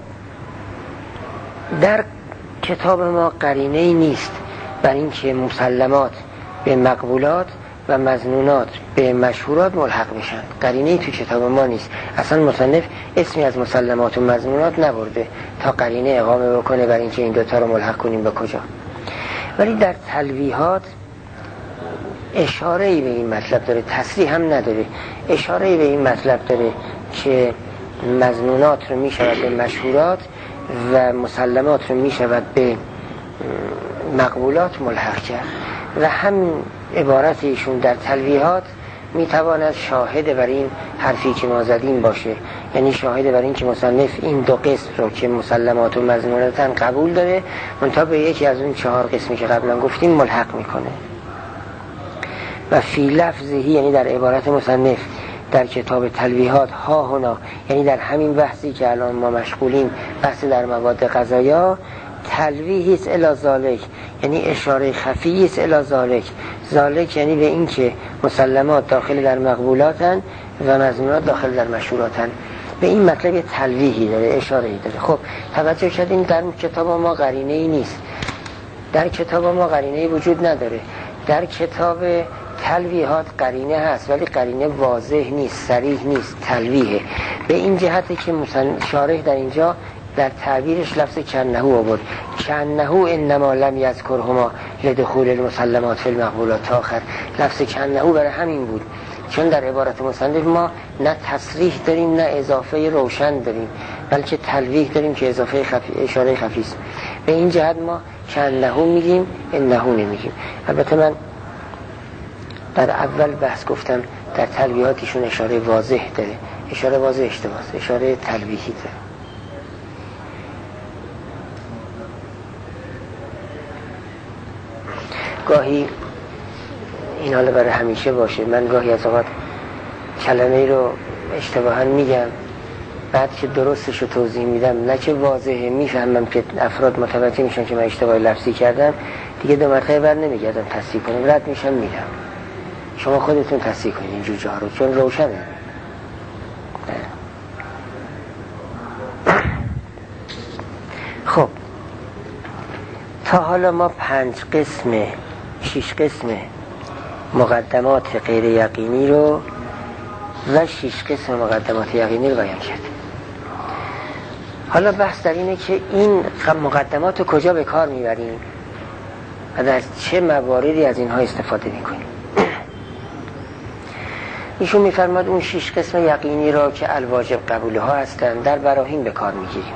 در کتاب ما قرینه ای نیست بر این که مسلمات به مقبولات و مظنونات به مشهورات ملحق بشن. قرینه‌ای تو کتاب ما نیست. اصلا مصنف اسمی از مسلمات و مظنونات نبرده تا قرینه اقامه بکنه بر این که این دوتا رو ملحق کنیم به کجا. ولی در تلویحات اشاره‌ای به این مطلب داره، تصریح هم نداره، اشاره‌ای به این مطلب داره که مظنونات رو میشود به مشهورات و مسلمات رو میشود به مقبولات ملحق کرد. و همین عبارت ایشون در تلویحات میتواند شاهد بر این حرفی که ما زدیم باشه، یعنی شاهد بر این که مصنف این دو قسم رو که مسلمات و مظنوناتن قبول داره منتها به یکی از اون چهار قسمی که قبلا گفتیم ملحق میکنه. و فی لفظهی، یعنی در عبارت مصنف در کتاب تلویحات، ها هنا، یعنی در همین بحثی که الان ما مشغولیم، بحث در مواد غذایا، تلویحی است الی ذالک، یعنی اشاره خفی است الی ذالک. ذالک یعنی به این که مسلمات داخل در مقبولاتن و مظنونات داخل در مشهوراتن. به این مطلب یه تلویحی داره، اشاره‌ای داره. خب توجه کردین در کتاب ما قرینه ای نیست، در کتاب ما قرینه ای وجود نداره. در کتاب تلویحات قرینه هست ولی قرینه واضح نیست، صریح نیست، تلویحه. به این جهته که شارح در اینجا در تعبیرش لفظ کنهو آورد، کنهو انما لم یذکرهما لدخول المسلمات فی المقبولات تا آخر. لفظ کنهو برای همین بود چون در عبارت مصنف ما نه تصریح داریم نه اضافه روشن داریم، بلکه تلویح داریم که اضافه خفی، اشاره خفی است. به این جهت ما کنهو میگیم، انهو نمیگیم. البته من در اول بحث گفتم در تلویحاتشون اشاره واضح داره، اشاره واضح اشتباه است، اشاره تلویحی داره. گاهی این حالا برای همیشه باشه، من گاهی از اوقات کلمه رو اشتباها میگم بعد که درستش رو توضیح میدم نه که واضحه، میفهمم که افراد متوجه میشن که من اشتباه لفظی کردم، دیگه دو مرتبه بر نمیگردم تصحیح کنم، رد میشم میدم. شما خودتون تصحیح کنید این جوجه ها رو، چون روشنه. خب تا حالا ما پنج قسم شش قسم مقدمات غیر یقینی رو و شش قسم مقدمات یقینی رو بیان کردیم. حالا بحث در اینه که این مقدمات رو کجا به کار میبریم و در چه مواردی از اینها استفاده میکنیم. ایشون میفرماد اون شش قسم یقینی را که الواجب قبوله ها هستن در براهین به کار میگیریم.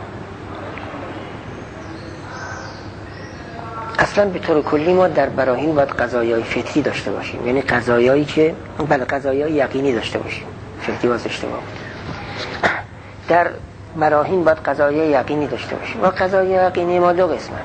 اصلا به طور کلی ما در براهین باید قضایای فطری داشته باشیم، یعنی قضایایی که بله قضایای یقینی داشته باشیم. فطری باز اشتباه. در براهین باید قضایای یقینی داشته باشیم و قضایای یقینی ما دو قسمه،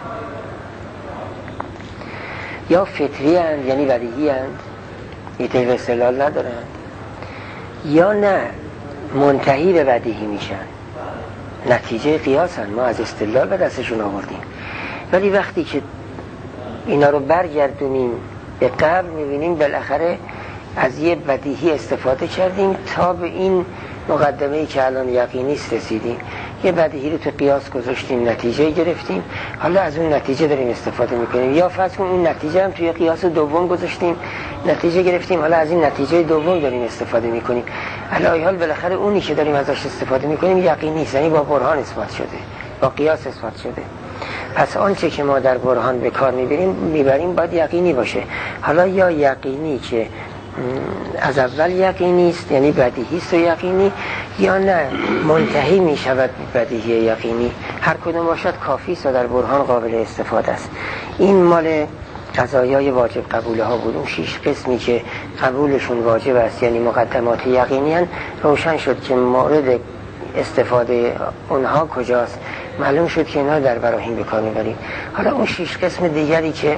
یا فطری هستند یعنی بدیهی هستند، ایده و استدلال ندارند، یا نه منتهی به بدیهی میشن، نتیجه قیاس هستند، ما از استدلال به دستشون آوردیم. ولی وقتی که اینا رو برگردونیم به قبل میبینیم بالاخره از یه بدیهی استفاده کردیم تا به این مقدمه‌ای که الان یقینی است رسیدیم. یه بدیهی رو تو قیاس گذاشتیم، نتیجه گرفتیم، حالا از اون نتیجه داریم استفاده میکنیم. یا فرض کن اون نتیجه هم توی قیاس دوم گذاشتیم، نتیجه گرفتیم، حالا از این نتیجه دوم داریم استفاده میکنیم. علاوه حال بالاخره اونی که داریم ازش استفاده میکنیم یقینی است، یعنی با برهان اثبات شده، با قیاس اثبات شده. پس آنچه که ما در برهان به کار میبریم میبریم باید یقینی باشه. حالا یا یقینی که از اول یقینی است یعنی بدیهی است و یقینی، یا نه منتهی میشود بدیهی یقینی، هر کدوم باشد کافی است و در برهان قابل استفاده است. این مال قضایای واجب قبوله ها بود. اون شش قسمی که قبولشون واجب است یعنی مقدمات یقینی هن، روشن شد که مورد استفاده اونها کجاست. معلوم شد که اینها در براهین به کار میبریم. حالا اون شش قسم دیگری که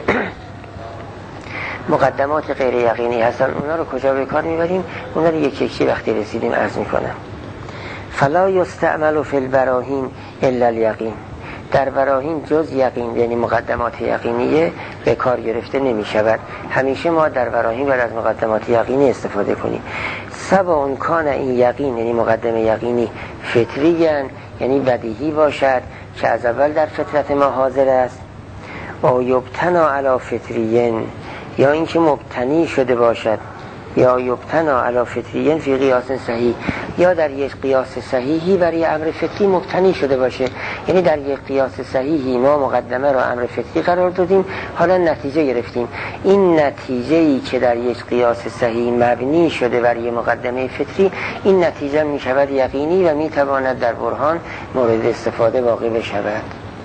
مقدمات غیر یقینی هستن اونا رو کجا به کار میبریم؟ اونا رو یک یکی وقتی رسیدیم عرض میکنم. فلا یستعمل فی البراهین الا الیقین، در براهین جز یقین یعنی مقدمات یقینیه به کار گرفته نمی شود. همیشه ما در براهین باید از مقدمات یقینی استفاده کنیم. سواء کان این یقین یعنی مقدمه یقینی فطریًا یعنی بدیهی باشد که از اول در فطرت ما حاضر است، او یبتنا علی فطریین یا اینکه مبتنی شده باشد، یا یبتنا علی فطریین فی قیاس صحیح، یا در یک قیاس صحیحی برای امر فطری مبتنی شده باشه. یعنی در یک قیاس صحیحی ما مقدمه را امر فطری قرار دادیم، حالا نتیجه گرفتیم. این نتیجه‌ای که در یک قیاس صحیح مبنی شده برای مقدمه فطری، این نتیجه می شود یقینی و می تواند در برهان مورد استفاده واقع بشود.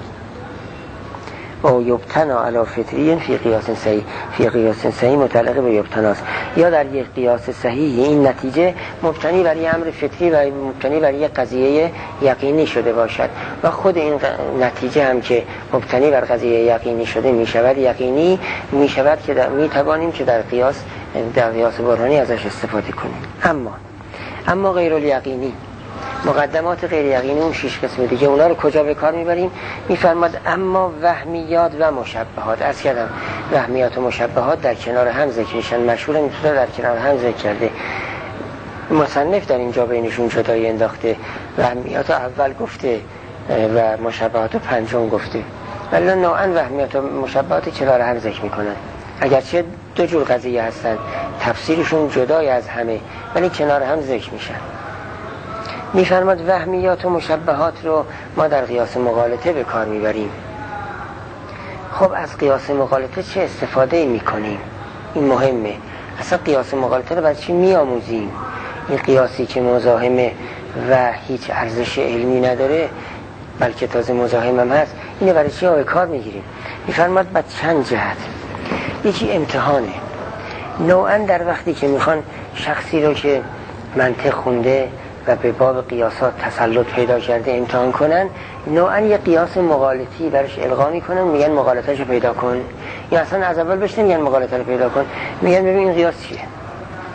او یبتنا علی فطریین فی قیاس صحیح، فی قیاس صحیح متعلق به یبتناست. یا در یک قیاس صحیح این نتیجه مبتنی برای امر فطری و مبتنی برای قضیه یقینی شده باشد و خود این نتیجه هم که مبتنی بر قضیه یقینی شده می شود یقینی می شود که می توانیم که در قیاس در قیاس برهانی ازش استفاده کنیم. اما اما غیر الیقینی، مقدمات غیر یقینی اون شش قسم دیگه، اونا رو کجا به کار میبریم؟ میفرماد اما وهمیات و مشبهات. از کردم وهمیات و مشبهات در کنار هم ذکر میشن، مشهور میتونه در کنار هم ذکر کرده. مصنف در اینجا بینشون جدایی انداخته، وهمیات اول گفته و مشبهات پنجم گفته، ولی نوعا وهمیات و مشبهات کنار هم ذکر میکنن. اگرچه دو جور قضیه هستن، تفسیرشون جدای از همه ولی کنار هم ذکر میشن. میفرماد وهمیات و مشبهات رو ما در قیاس مغالطه به کار میبریم. خب از قیاس مغالطه چه استفاده میکنیم؟ این مهمه. اصلا قیاس مغالطه رو برای چی میآموزیم؟ این قیاسی که مزاحمه و هیچ ارزش علمی نداره بلکه تازه مزاحم هم هست، اینه برای چی به کار میگیریم؟ میفرماد با چند جهت. یکی امتحانه. نوعا در وقتی که میخوان شخصی رو که منطق خونده و به باب قیاسات تسلط پیدا کرده امتحان کنن، نوعا یه قیاس مغالطی برش القا میکنن، میگن مغالطه‌شو پیدا کن، یا اصلا از اول بهش نمیگن مغالطه رو پیدا کن، میگن ببین این قیاس چیه.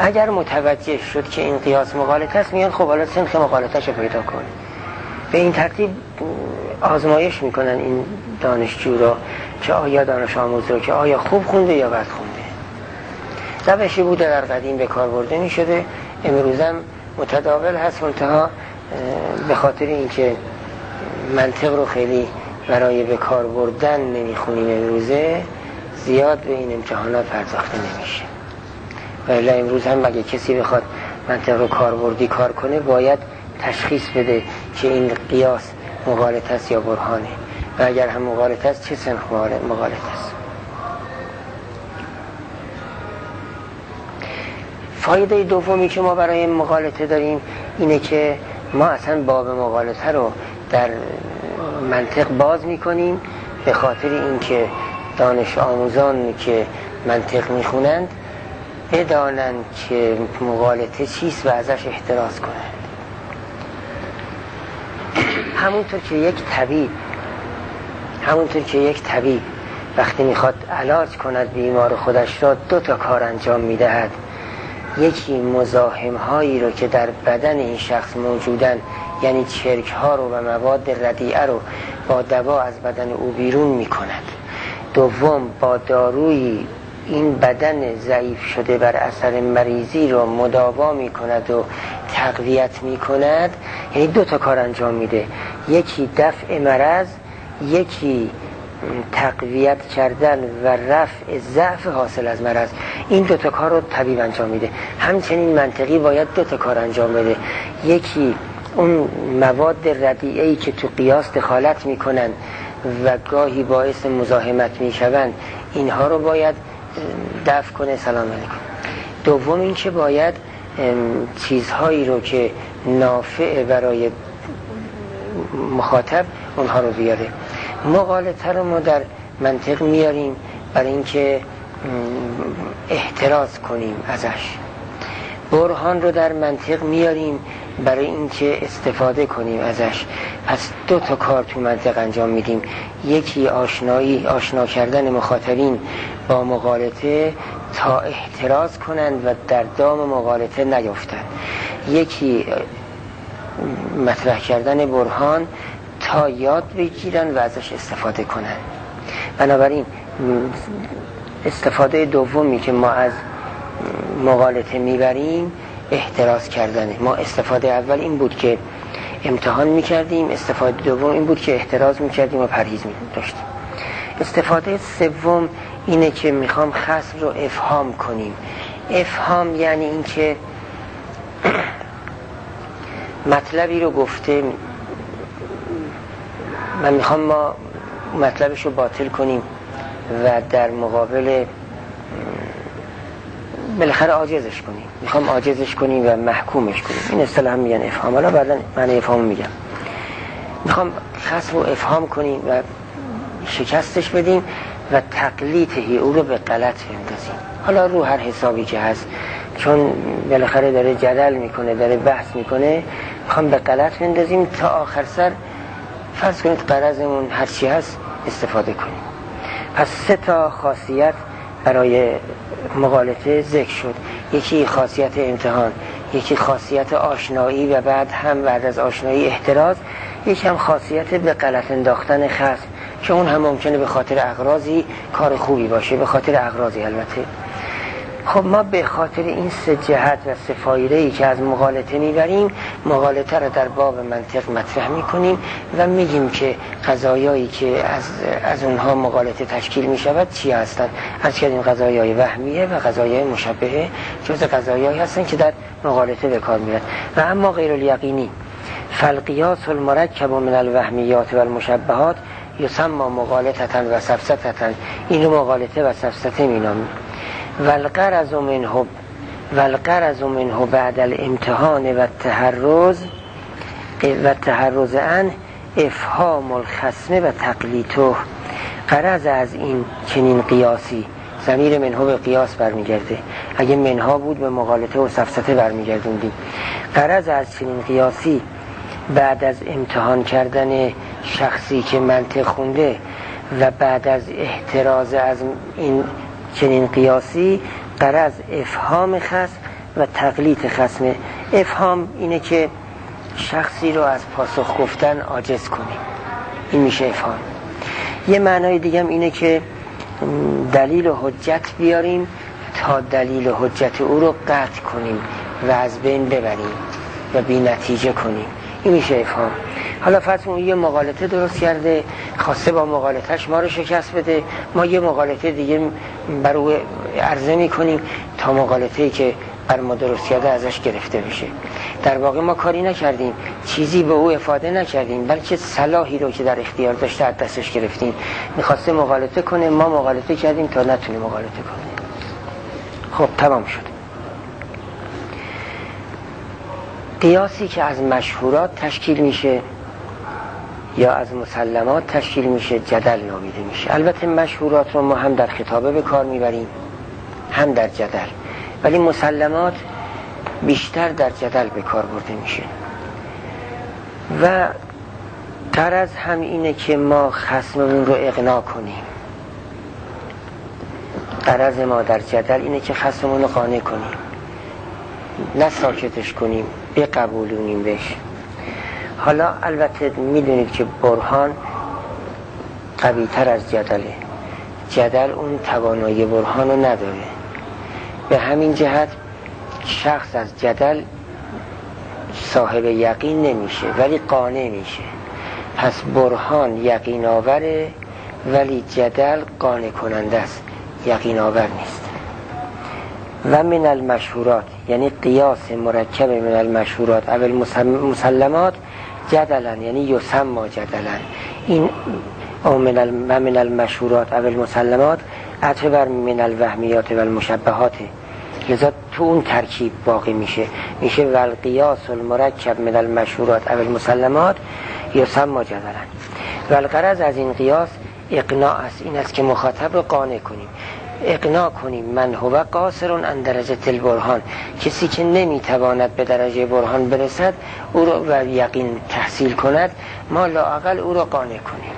اگر متوجه شد که این قیاس مغالطه است، میان خب حالا سنخ مغالطه‌شو پیدا کنه. به این ترتیب آزمایش میکنن این دانشجو را که آیا دانش آموز را که آیا خوب خونده یا بد خونده. روشی بوده در قدیم به کار برده میشده، امروزم متداول هست، منتها به خاطر اینکه منطق رو خیلی برای به کار بردن نمیخونیم امروزه، زیاد به این امتحانات پرداخته نمیشه. ولی امروز هم اگه کسی بخواد منطق رو کاربردی کار کنه، باید تشخیص بده که این قیاس مغالطه است یا برهانه، و اگر هم مغالطه است چه سنخ مغالطه است. فایده دومی که ما برای مغالطه داریم اینه که ما اصلا باب مغالطه رو در منطق باز میکنیم، به خاطر اینکه دانش آموزان که منطق میخونند بدانند که مغالطه چیست و ازش احتراز کنند. همونطور که یک طبیب همونطور که یک طبیب وقتی میخواد علاج کند بیمار خودش را دو تا کار انجام میدهد. یکی مزاحم هایی رو که در بدن این شخص موجودن، یعنی چرک ها رو و مواد ردیعه رو با دوا از بدن او بیرون میکند. دوم با دارویی این بدن ضعیف شده بر اثر مریضی رو مداوا میکند و تقویت میکند. یعنی دو تا کار انجام میده، یکی دفع مرض، یکی تقویت کردن و رفع ضعف حاصل از مرض. این دو تا کار رو طبیب انجام میده. همچنین منطقی باید دو تا کار انجام بده، یکی اون مواد ردیعه‌ای که تو قیاس دخالت میکنن و گاهی باعث مزاحمت میشوند، اینها رو باید دفع کنه. سلام علیکم. دوم این که باید چیزهایی رو که نافع برای مخاطب اونها رو بیاره. مغالطه رو ما در منطق میاریم برای اینکه احتراز کنیم ازش. برهان رو در منطق میاریم برای اینکه استفاده کنیم ازش. پس دو تا کار تو منطق انجام میدیم، یکی آشنایی آشنا کردن مخاطبین با مغالطه تا احتراز کنند و در دام مغالطه نیفتند، یکی مطرح کردن برهان تا یاد بگیرن و ازش استفاده کنن. بنابراین استفاده دومی که ما از مغالطه میبریم احتراز کردنه. ما استفاده اول این بود که امتحان میکردیم، استفاده دوم این بود که احتراز میکردیم و پرهیز می‌داشتیم. استفاده سوم اینه که میخوام خصم رو افهام کنیم. افهام یعنی این که مطلبی رو گفته، من میخوام ما مطلبش رو باطل کنیم و در مقابل بالاخره عاجزش کنیم، میخوام عاجزش کنیم و محکومش کنیم. این اصطلاح هم میگن افهام. حالا بعدا معنی افهام میگم. میخوام خصم رو افهام کنیم و شکستش بدیم و تقلیدهی او رو به غلط بندازیم، حالا رو هر حسابی که هست، چون بالاخره داره جدل میکنه، داره بحث میکنه، میخوام به غلط بندازیم تا آخر سر فرض کنید غرضمون هر چی هست استفاده کنیم. پس سه تا خاصیت برای مغالطه ذکر شد. یکی خاصیت امتحان، یکی خاصیت آشنایی و بعد هم بعد از آشنایی احتراز، یکی هم خاصیت به غلط انداختن خصم که اون هم ممکنه به خاطر اغراضی کار خوبی باشه، به خاطر اغراضی البته. خب ما به خاطر این سه جهت و سه فایده‌ای که از مغالطه میبریم، مغالطه رو در باب منطق مطرح میکنیم و میگیم که قضایایی که از از اونها مغالطه تشکیل میشود چی هستند. از کردیم قضایای وهمیه و قضایای مشبهه جز قضایایی هستند که در مغالطه به کار میرن. و اما غیر الیقینی فالقیاس المرکب من الوهمیات و المشبهات یسمى مغالطه و سفسطه. این رو مغالطه و سفسطه مینامیم. والغرض منه والغرض منه بعد الامتحان و التحرز و التحرز عن افهام الخصم و تقلیته. غرض از این چنین قیاسی، ضمیر منه به قیاس برمیگرده، اگه منها بود به مغالطه و سفسطه برمیگردوندیم. غرض از چنین قیاسی بعد از امتحان کردن شخصی که منطق خونده و بعد از احتراز از این چنین قیاسی، غرض افهام خصم و تقلیت خصم. افهام اینه که شخصی رو از پاسخ گفتن عاجز کنیم، این میشه افهام. یه معنای دیگه هم اینه که دلیل و حجت بیاریم تا دلیل و حجت او رو قطع کنیم و از بین ببریم و بی نتیجه کنیم، این میشه افهام. حالا فرض اون یه مغالطه درست کرده، خواسته با مغالطهش ما رو شکست بده، ما یه مغالطه دیگه بر او عرضه میکنیم تا مغالطه‌ای که بر ما درست کرده ازش گرفته بشه. در واقع ما کاری نکردیم، چیزی به او افاده نکردیم، بلکه صلاحی رو که در اختیار داشته از دستش گرفتیم. میخواسته مغالطه کنه، ما مغالطه کردیم تا نتونه مغالطه کنه. خب تمام شد. قیاسی که از مشهورات تشکیل میشه یا از مسلمات تشکیل میشه جدل نامیده میشه. البته مشهورات رو ما هم در خطابه به کار میبریم هم در جدل، ولی مسلمات بیشتر در جدل به کار برده میشه و غرض هم اینه که ما خصممون رو اقناع کنیم. غرض ما در جدل اینه که خصممون رو قانع کنیم، نه ساکتش کنیم، بقبولونیم بهش. حالا البته میدونید که برهان قوی تر از جدله، جدل اون توانایی برهان رو نداره. به همین جهت شخص از جدل صاحب یقین نمیشه ولی قانع میشه. پس برهان یقین آوره ولی جدل قانع کننده است، یقین آور نیست. و من المشهورات یعنی قیاس مرکب من المشهورات اول مسلمات جدلن، یعنی یسمى جدلن. این او من من المشهورات اول مسلمات عطف بر من الوهمیات و المشبهات، لذا تو اون ترکیب باقی میشه، میشه والقیاس المرکب من المشهورات اول مسلمات یسمى جدلن. والغرض از این قیاس اقناع است، این است که مخاطب رو قانع کنیم، اقناع کنیم من هو قاصر عن درجه البرهان، کسی که نمیتواند به درجه برهان برسد او رو و یقین تحصیل کند، ما لااقل او رو قانع کنیم.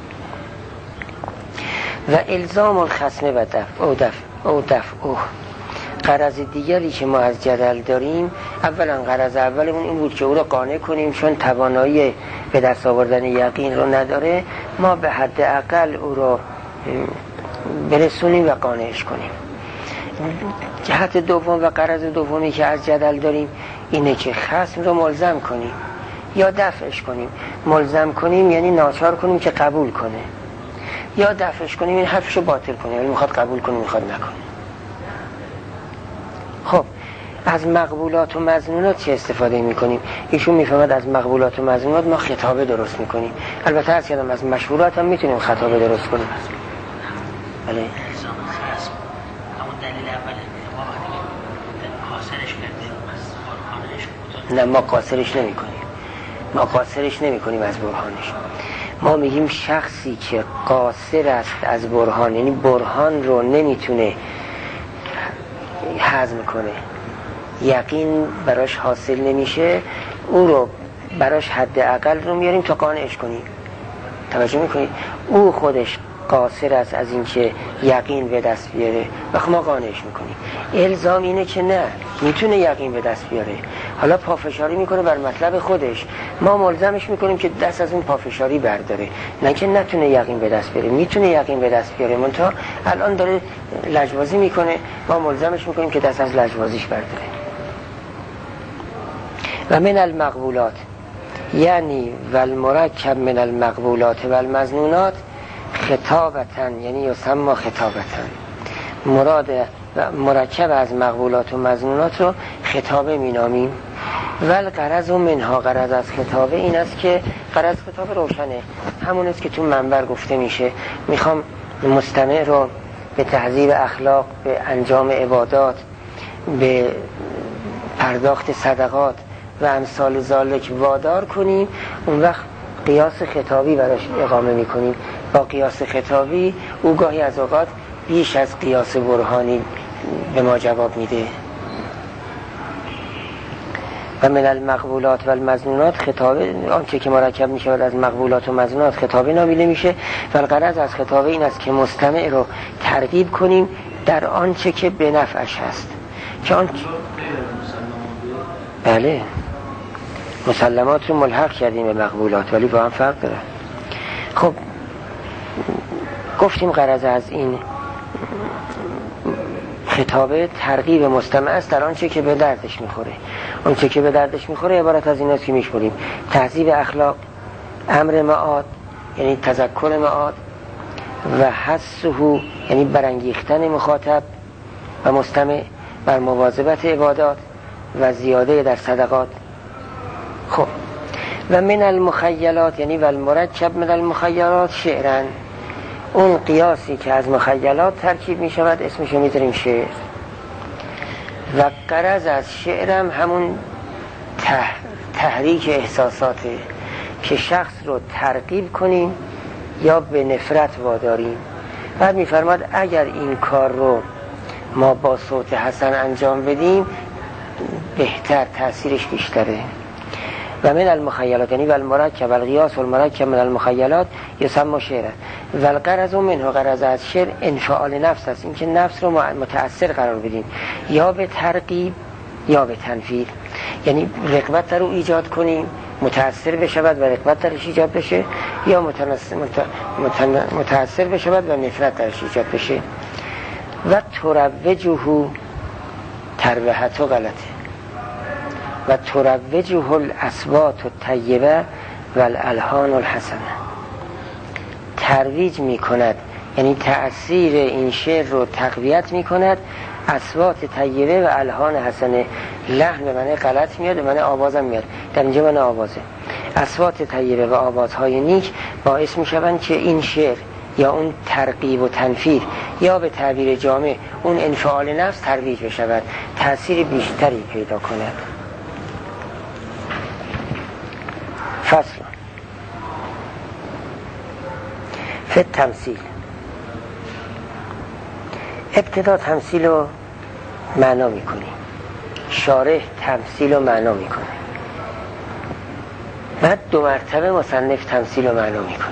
و الزام الخصم و دفع او دفع او دفع او. غرض دیگری که ما از جدل داریم، اولا غرض اولمون این بود که او رو قانع کنیم، چون توانایی به دست آوردن یقین رو نداره، ما به حد اقل او رو برسونیم و قانعش کنیم. جهت دوم و غرض دومی که از جدل داریم اینه که خصم رو ملزم کنیم یا دفعش کنیم. ملزم کنیم یعنی ناچار کنیم که قبول کنه، یا دفعش کنیم این حرفشو باطل کنیم، ولی میخواد قبول کنه میخواد نکنه. خب از مقبولات و مظنونات چه استفاده میکنیم؟ ایشون میفهمد از مقبولات و مظنونات ما خطابه درست میکنیم. البته از کردم از مشهورات هم میتونیم خطابه درست کنیم. بله همون دلیل اوله ما قاصرش کردیم از برهانش. نه ما قاصرش نمی کنیم، ما قاصرش نمی کنیم از برهانش. ما میگیم شخصی که قاصر است از برهان، یعنی برهان رو نمیتونه هضم کنه، یقین براش حاصل نمیشه، او رو براش حد اقل رو میاریم تا قانعش کنیم. توجه میکنید؟ او خودش قاصر است از اینکه یقین به دست بیاره و ما قانعش میکنیم. الزام اینه که نه، میتونه یقین به دست بیاره، حالا پافشاری میکنه بر مطلب خودش، ما ملزمش میکنیم که دست از اون پافشاری برداره، نه که نتونه یقین به دست بیاره، میتونه یقین به دست بیاره، منتها الان داره لجبازی میکنه، ما ملزمش میکنیم که دست از لجبازیش برداره. و من المقبولات یعنی والمرکب من المقبولات والمظنونات خطابتن، یعنی یسمى خطابتن. مراد مرکب از مقبولات و مظنونات رو خطابه مینامیم. والغرض و منها، غرض از خطابه این است که غرض خطابه روشنه، همون است که تو منبر گفته میشه میخوام مستمع رو به تهذیب اخلاق، به انجام عبادات، به پرداخت صدقات و امثال ذالک وادار کنیم. اون وقت قیاس خطابی براش اقامه میکنیم. با قیاس خطابی او گاهی از اوقات بیش از قیاس برهانی به ما جواب میده. و من المقبولات و المظنونات خطابه، آنچه که مرکب میشه از مقبولات و مظنونات خطابه نامیده میشه. و الغرض از خطابه این است که مستمع رو ترغیب کنیم در آنچه که به نفعش هست، که آن بله مسلمات رو ملحق کردیم به مقبولات، ولی با هم فرق داره. خب گفتیم غرض از این خطابه ترغیب مستمع است در آنچه که به دردش میخوره. آنچه که به دردش میخوره عبارت از این است که میشمریم: تهذیب اخلاق، امر معاد یعنی تذکر معاد، و حثه یعنی برانگیختن مخاطب و مستمع بر مواظبت عبادات و زیاده در صدقات. خب و من المخیلات یعنی و المرکب من المخیلات شعرن، اون قیاسی که از مخیلات ترکیب می شود اسمشو می داریم شعر. و غرض از شعرم همون تح... تحریک احساساته که شخص رو ترغیب کنیم یا به نفرت واداریم. بعد می فرماد اگر این کار رو ما با صوت حسن انجام بدیم بهتر، تأثیرش بیشتره. و من المخیلات یعنی و المرکب القیاس و المرکب من المخیلات یسمى شعر. و الغرض منه، غرض از شعر انفعال نفس است، اینکه نفس رو متأثر قرار بدیم یا به ترغیب یا به تنفیر، یعنی رغبت رو ایجاد کنیم متأثر بشود و رغبت درش ایجاد بشه، یا متنس... مت... متن... متأثر بشود و نفرت درش ایجاد بشه. و تروجه تروحته غلطه و تروجه الاصوات الطیبه و الالحان الحسنه، ترویج می کند یعنی تأثیر این شعر رو تقویت می کند اصوات طیبه و الحان حسنه. لحن به معنی غلط میاد، به معنی آوازم میاد، در اینجا معنی آوازه. اصوات طیبه و آوازهای نیک باعث می شوند که این شعر یا اون ترغیب و تنفیر یا به تعبیر جامع اون انفعال نفس ترویج بشود، تأثیر بیشتری پیدا کند. فصل فی التمثیل. ابتدا تمثیل رو معنا میکنیم، شارح تمثیل رو معنا میکنه، بعد دو مرتبه مصنف تمثیل رو معنا میکنه.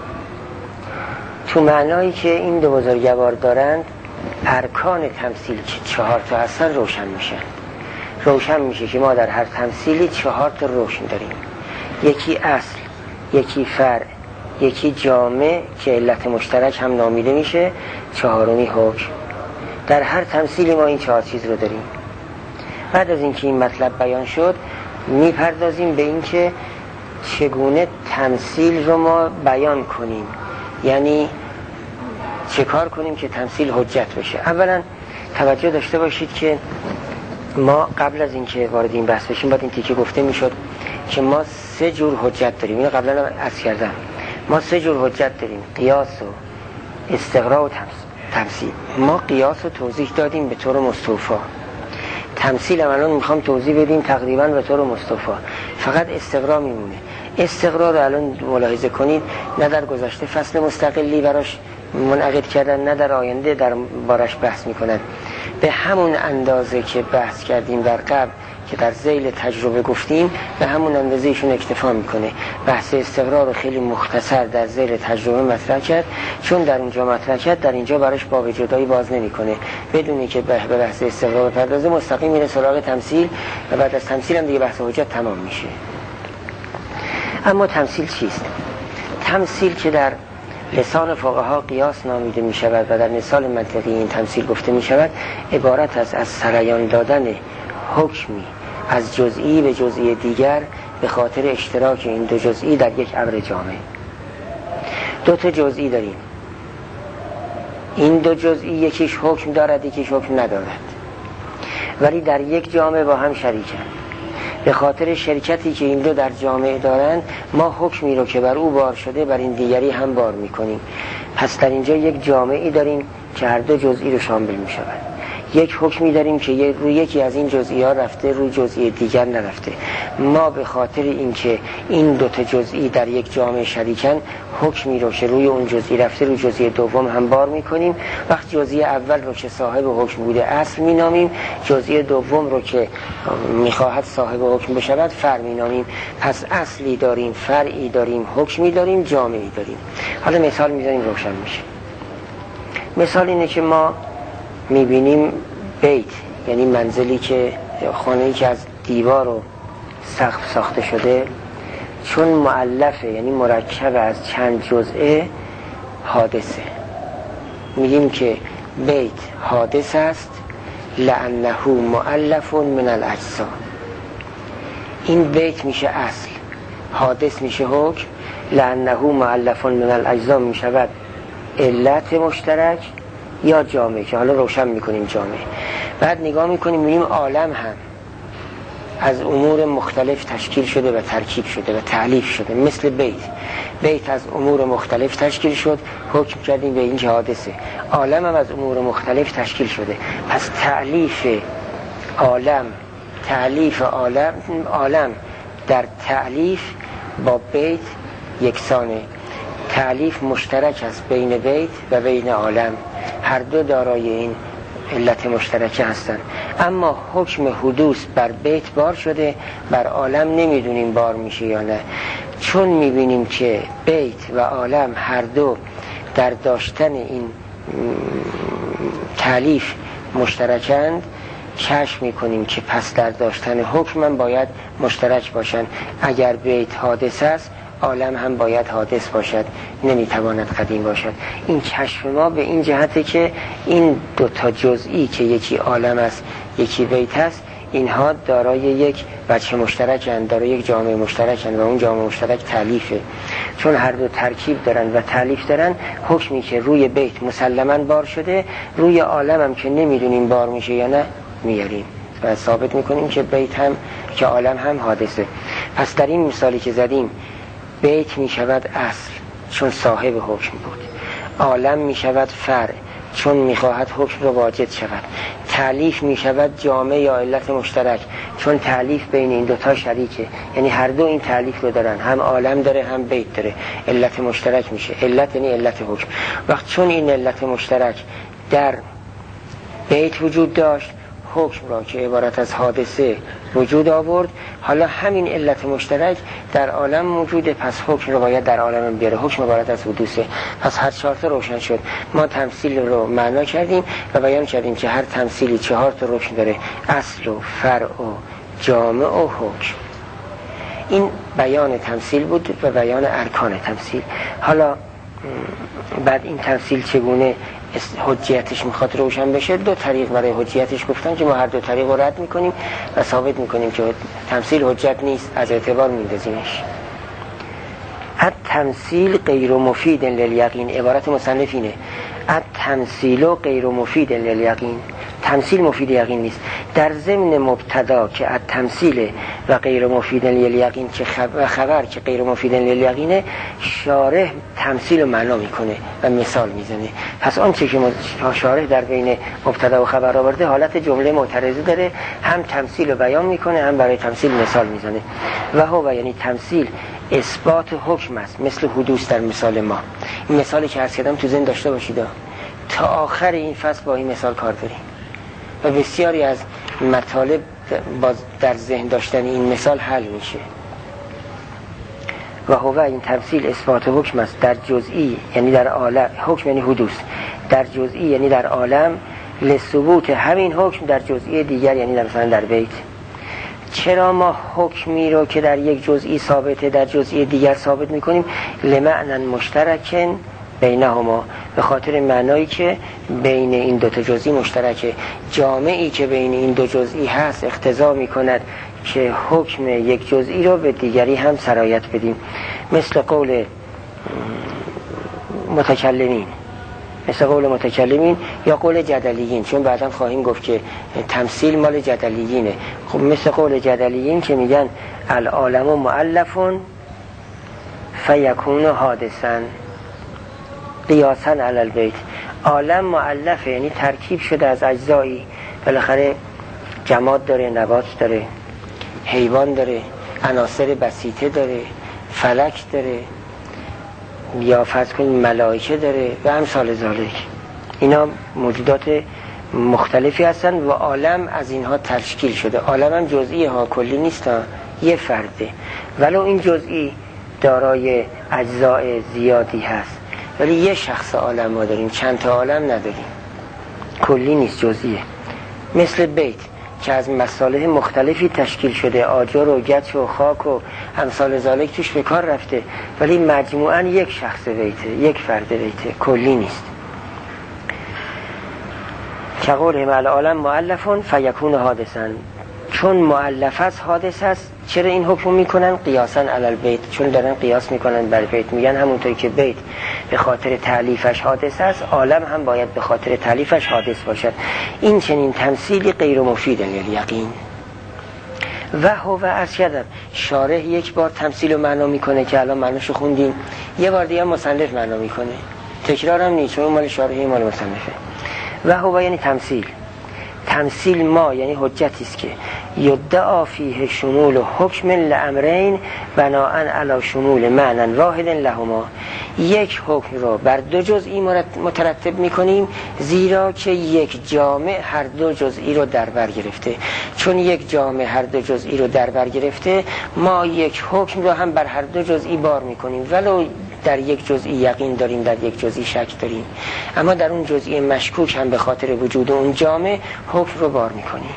تو معنایی که این دو بزرگوار دارند ارکان تمثیل که چهار تا هستن روشن میشن. روشن میشه که ما در هر تمثیلی چهار تا روشن داریم: یکی اصل، یکی فرع، یکی جامع که علت مشترک هم نامیده میشه، چهارمی حکم. در هر تمثیلی ما این چهار چیز رو داریم. بعد از اینکه این مطلب بیان شد میپردازیم به اینکه چگونه تمثیل رو ما بیان کنیم، یعنی چه کار کنیم که تمثیل حجت بشه. اولا توجه داشته باشید که ما قبل از اینکه وارد این بحث بشیم باید این تیکه گفته میشد که ما سه جور حجت داریم. اینو قبلا عرض کردم. ما سه جور حجت داریم: قیاس و استقراء و تمثیل. ما قیاس رو توضیح دادیم به طور مستوفی، تمثیل هم الان میخوام توضیح بدیم تقریبا به طور مستوفی، فقط استقراء میمونه. استقراء رو الان ملاحظه کنید نه در گذشته فصل مستقلی براش منعقد کردن، نه در آینده در بارش بحث میکنن. به همون اندازه که بحث کردیم در قبل که در ذیل تجربه گفتیم به همون اندازه ایشون اکتفا میکنه. بحث استقراء رو خیلی مختصر در ذیل تجربه مطرح کرد، چون در اونجا مطرح کرد در اینجا براش باب جدایی باز نمیکنه. بدونی که به بحث استقراء بپردازه مستقیم میره سراغ تمثیل و بعد از تمثیل هم دیگه بحث حجت تمام میشه. اما تمثیل چیست؟ تمثیل که در لسان فقها قیاس نامیده می شود و در مثال منطقی این تمثیل گفته می شود، عبارت است از سریان دادن حکمی از جزئی به جزئی دیگر به خاطر اشتراک این دو جزئی در یک امر جامع. دو تا جزئی داریم، این دو جزئی یکیش حکم دارد یکیش حکم ندارد، ولی در یک جامعه با هم شریکند. به خاطر شرکتی که این دو در جامعه دارند ما حکمی رو که بر او بار شده بر این دیگری هم بار میکنیم. پس در اینجا یک جامعی داریم که هر دو جزئی رو شامل میشود. یک حکمی داریم که روی یکی از این جزئی ها رفته، روی جزئی دیگر نرفته. ما به خاطر اینکه این دو تا جزئی در یک جامعه شریکن حکمی رو که روی اون جزئی رفته روی جزئی دوم هم بار میکنیم. وقت جزئی اول رو که صاحب حکم بوده اصل مینامیم، جزئی دوم رو که میخواهد صاحب حکم بشود فرع مینامیم. پس اصلی داریم، فرعی داریم، حکمی داریم، جامعی داریم. حالا مثال میزنیم روشن میشه. مثال اینه که ما میبینیم بیت، یعنی منزلی که خانه‌ای که از دیوار و سقف ساخته شده، چون مؤلفه یعنی مرکب از چند جزءه حادثه. میگیم که بیت حادث است لأنه مؤلف من الاجزاء. این بیت میشه اصل، حادث میشه حکم، لأنه مؤلف من الاجزاء میشود علت مشترک یا جامعه، که حالا روشن میکنیم جامعه. بعد نگاه میکنیم میبینیم عالم هم از امور مختلف تشکیل شده و ترکیب شده و تألیف شده. مثل بیت، بیت از امور مختلف تشکیل شد، حکم کردیم به این حادثه. عالم هم از امور مختلف تشکیل شده. پس تألیف عالم تألیف عالم عالم در تألیف با بیت یکسانه. تألیف مشترک است بین بیت و بین عالم، هر دو دارای این علت مشترکه هستند. اما حکم حدوث بر بیت بار شده، بر عالم نمیدونیم بار میشه یا نه. چون میبینیم که بیت و عالم هر دو در داشتن این تألیف مشترکند، کشف میکنیم که پس در داشتن حکم هم باید مشترک باشن. اگر بیت حادث است، عالم هم باید حادث باشد، نمیتواند قدیم باشد. این کشف ما به این جهته که این دو تا جزئی که یکی عالم است یکی بیت است، اینها دارای یک وجه مشترکند، دارای یک جامعه مشترکند و اون جامعه مشترک تألیفه. چون هر دو ترکیب دارن و تألیف دارن، حکمی که روی بیت مسلماً بار شده، روی عالم هم که نمیدونیم بار میشه یا نه میاریم و ثابت میکنیم که بیت هم که عالم هم حادثه. پس در این مثالی که زدیم، بیت می شود اصل چون صاحب حکم بود، عالم می شود فرع چون می خواهد حکم رو واجد شود، تألیف می شود جامعه یا علت مشترک چون تألیف بین این دوتا شریکه، یعنی هر دو این تألیف رو دارن، هم عالم داره هم بیت داره، علت مشترک میشه. علت یعنی علت حکم. وقت چون این علت مشترک در بیت وجود داشت، حکم را که عبارت از حادثه وجود آورد، حالا همین علت مشترک در عالم موجوده، پس حکم رو باید در عالم بیاره. حکم عبارت از حدوثه. پس هر چهار تا روشن شد. ما تمثیل رو معنا کردیم و بیان کردیم که هر تمثیلی چهار تا رکن داره: اصل و فرع و جامع و حکم. این بیان تمثیل بود و بیان ارکان تمثیل. حالا بعد این تمثیل چگونه حجیتش میخواد روشن بشه، دو طریق برای حجیتش گفتن که ما هر دو طریق رو رد میکنیم و ثابت میکنیم که تمثیل حجت نیست، از اعتبار میندازیمش. التمثیل غیر مفید للیقین. عبارت مصنف اینه: التمثیل غیر مفید للیقین. تمثیل مفید یقین نیست. در ضمن مبتدا که التمثیل و غیر مفید للیقین که خبر که غیر مفید للیقینه، شارح تمثیل رو معنا میکنه و مثال میزنه. پس آنچه که شارح در بین مبتدا و خبر آورده حالت جمله معترضه داره، هم تمثیل رو بیان میکنه هم برای تمثیل مثال میزنه. و هو یعنی تمثیل اثبات حکم است، مثل حدوث در مثال ما. این مثالی که عرض کردم تو ذهن داشته باشید، تا آخر این فصل با این مثال کار داریم و بسیاری از مطالب باز در ذهن داشتن این مثال حل میشه. و هو این تمثیل اثبات حکم است در جزئی یعنی در عالم، حکم یعنی حدوث، در جزئی یعنی در عالم، لثبوت همین حکم در جزئی دیگر یعنی در مثلا در بیت. چرا ما حکمی رو که در یک جزئی ثابته در جزئی دیگر ثابت میکنیم؟ لمعنى مشترکن بینهما، به خاطر معنایی که بین این دو تا جزئی مشترکه. جامعی که بین این دو جزئی هست اقتضا میکند که حکم یک جزئی رو به دیگری هم سرایت بدیم. مثل قول متکلمین مثل قول متکلمین یا قول جدلیین، چون بعداً خواهیم گفت که تمثیل مال جدلیینه. خب مثل قول جدلیین که میگن العالم مؤلفون فیکون حادثا قیاساً علی البیت. عالم مؤلفه یعنی ترکیب شده از اجزایی، بالاخره جماد داره، نبات داره، حیوان داره، عناصر بسیطه داره، فلک داره، یا فرض کنید ملائکه داره و امثال ذالک. اینا موجودات مختلفی هستن و عالم از اینها تشکیل شده. عالم هم جزئی ها، کلی نیست ها، یه فرده، ولو این جزئی دارای اجزاء زیادی هست، ولی یه شخص عالم ما داریم، چند تا عالم نداریم، کلی نیست، جزئیه. مثل بیت، که از مصالح مختلفی تشکیل شده، آجر و گچ و خاک و امثال ذالک توش به کار رفته، ولی مجموعاً یک شخص بیته، یک فرد بیته، کلی نیست. که قولهم العالم مؤلفون فیکون حادثاً، چون مؤلف است حادث است. چرا این حکم میکنن؟ قیاساً علی البیت، چون دارن قیاس میکنن بر بیت. میگن همونطوری که بیت به خاطر تألیفش حادث است، عالم هم باید به خاطر تألیفش حادث باشد. این چنین تمثیلی غیر مفید الیقین. و هو ارشد، شارح یک بار تمثیل و معنا میکنه که الان معناشو خوندیم، یه بار دیگه مصنف معنا میکنه، تکرار هم نیست، چون مال شارحی مال مصنفه. و هو یعنی تمثیل. تمثیل ما یعنی حجتی است که یدعا فیه شمول حکم لامرین بناء علی شمول معنی واحد لهما. یک حکم را بر دو جزئی مترتب میکنیم، زیرا که یک جامع هر دو جزئی رو در بر گرفته. چون یک جامع هر دو جزئی رو در بر گرفته، ما یک حکم رو هم بر هر دو جزئی بار میکنیم، ولو در یک جزئی یقین داریم، در یک جزئی شک داریم، اما در اون جزئی مشکوک هم به خاطر وجود اون جامع حکم رو بار میکنیم.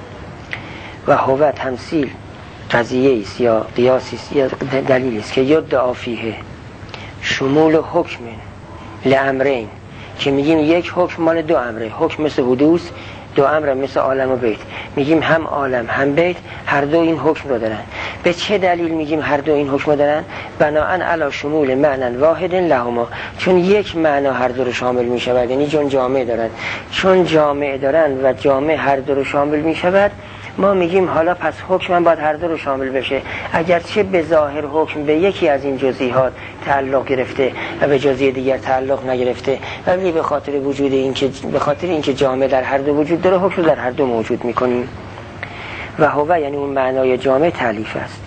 و هو تمثیل قضیه است یا قیاسی است یا دلیل است که یدعا فیه شمول حکم لامرین، که میگیم یک حکم مال دو امره، حکم مثل حدوث، دو امر مثل عالم و بیت، میگیم هم عالم هم بیت هر دو این حکم رو دارن. به چه دلیل میگیم هر دو این حکم رو دارن؟ بناء علی شمول معنی واحد لهما، چون یک معنا هر دو رو شامل میشود، یعنی چون جامع دارن، چون جامع دارن و جامع هر دو رو شامل میشود، ما میگیم حالا پس حکم من باید هر دو رو شامل بشه، اگرچه به ظاهر حکم به یکی از این جزئیات تعلق گرفته و به جزئی دیگر تعلق نگرفته، ولی به خاطر وجود این که به خاطر اینکه جامع در هر دو وجود داره، حکم در هر دو موجود میکنیم. و هو یعنی اون معنای جامع تالیف است.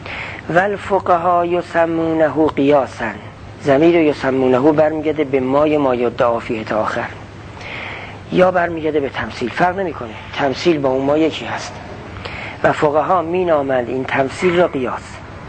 والفقها یسمونه قیاسا، ضمیر یسمونه برمیگرده به مای ما یدعا فیه تا آخر، یا برمیگرده به تمثیل، فرق نمیکنه، تمثیل با اون ما یکی هست. و فقها می نامند این تمثیل را قیاس.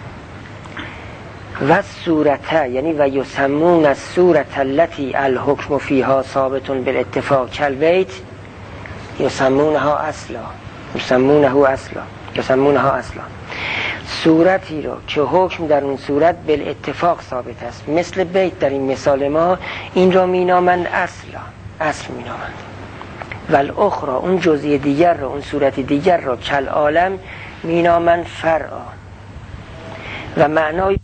و صورته یعنی و یسمون الصورت التي الحکم فیها ثابت بالاتفاق کالبیت یسمونها اصلا، یسمونه اصلا، یسمونها اصلا. صورتی را که حکم در اون صورت بالاتفاق ثابت است، مثل بیت در این مثال ما، این را می نامند اصلا، اصل می نامند. والاخرى اون جزئی دیگر را، اون صورت دیگر را کل عالم می نامند فرعا. و معنای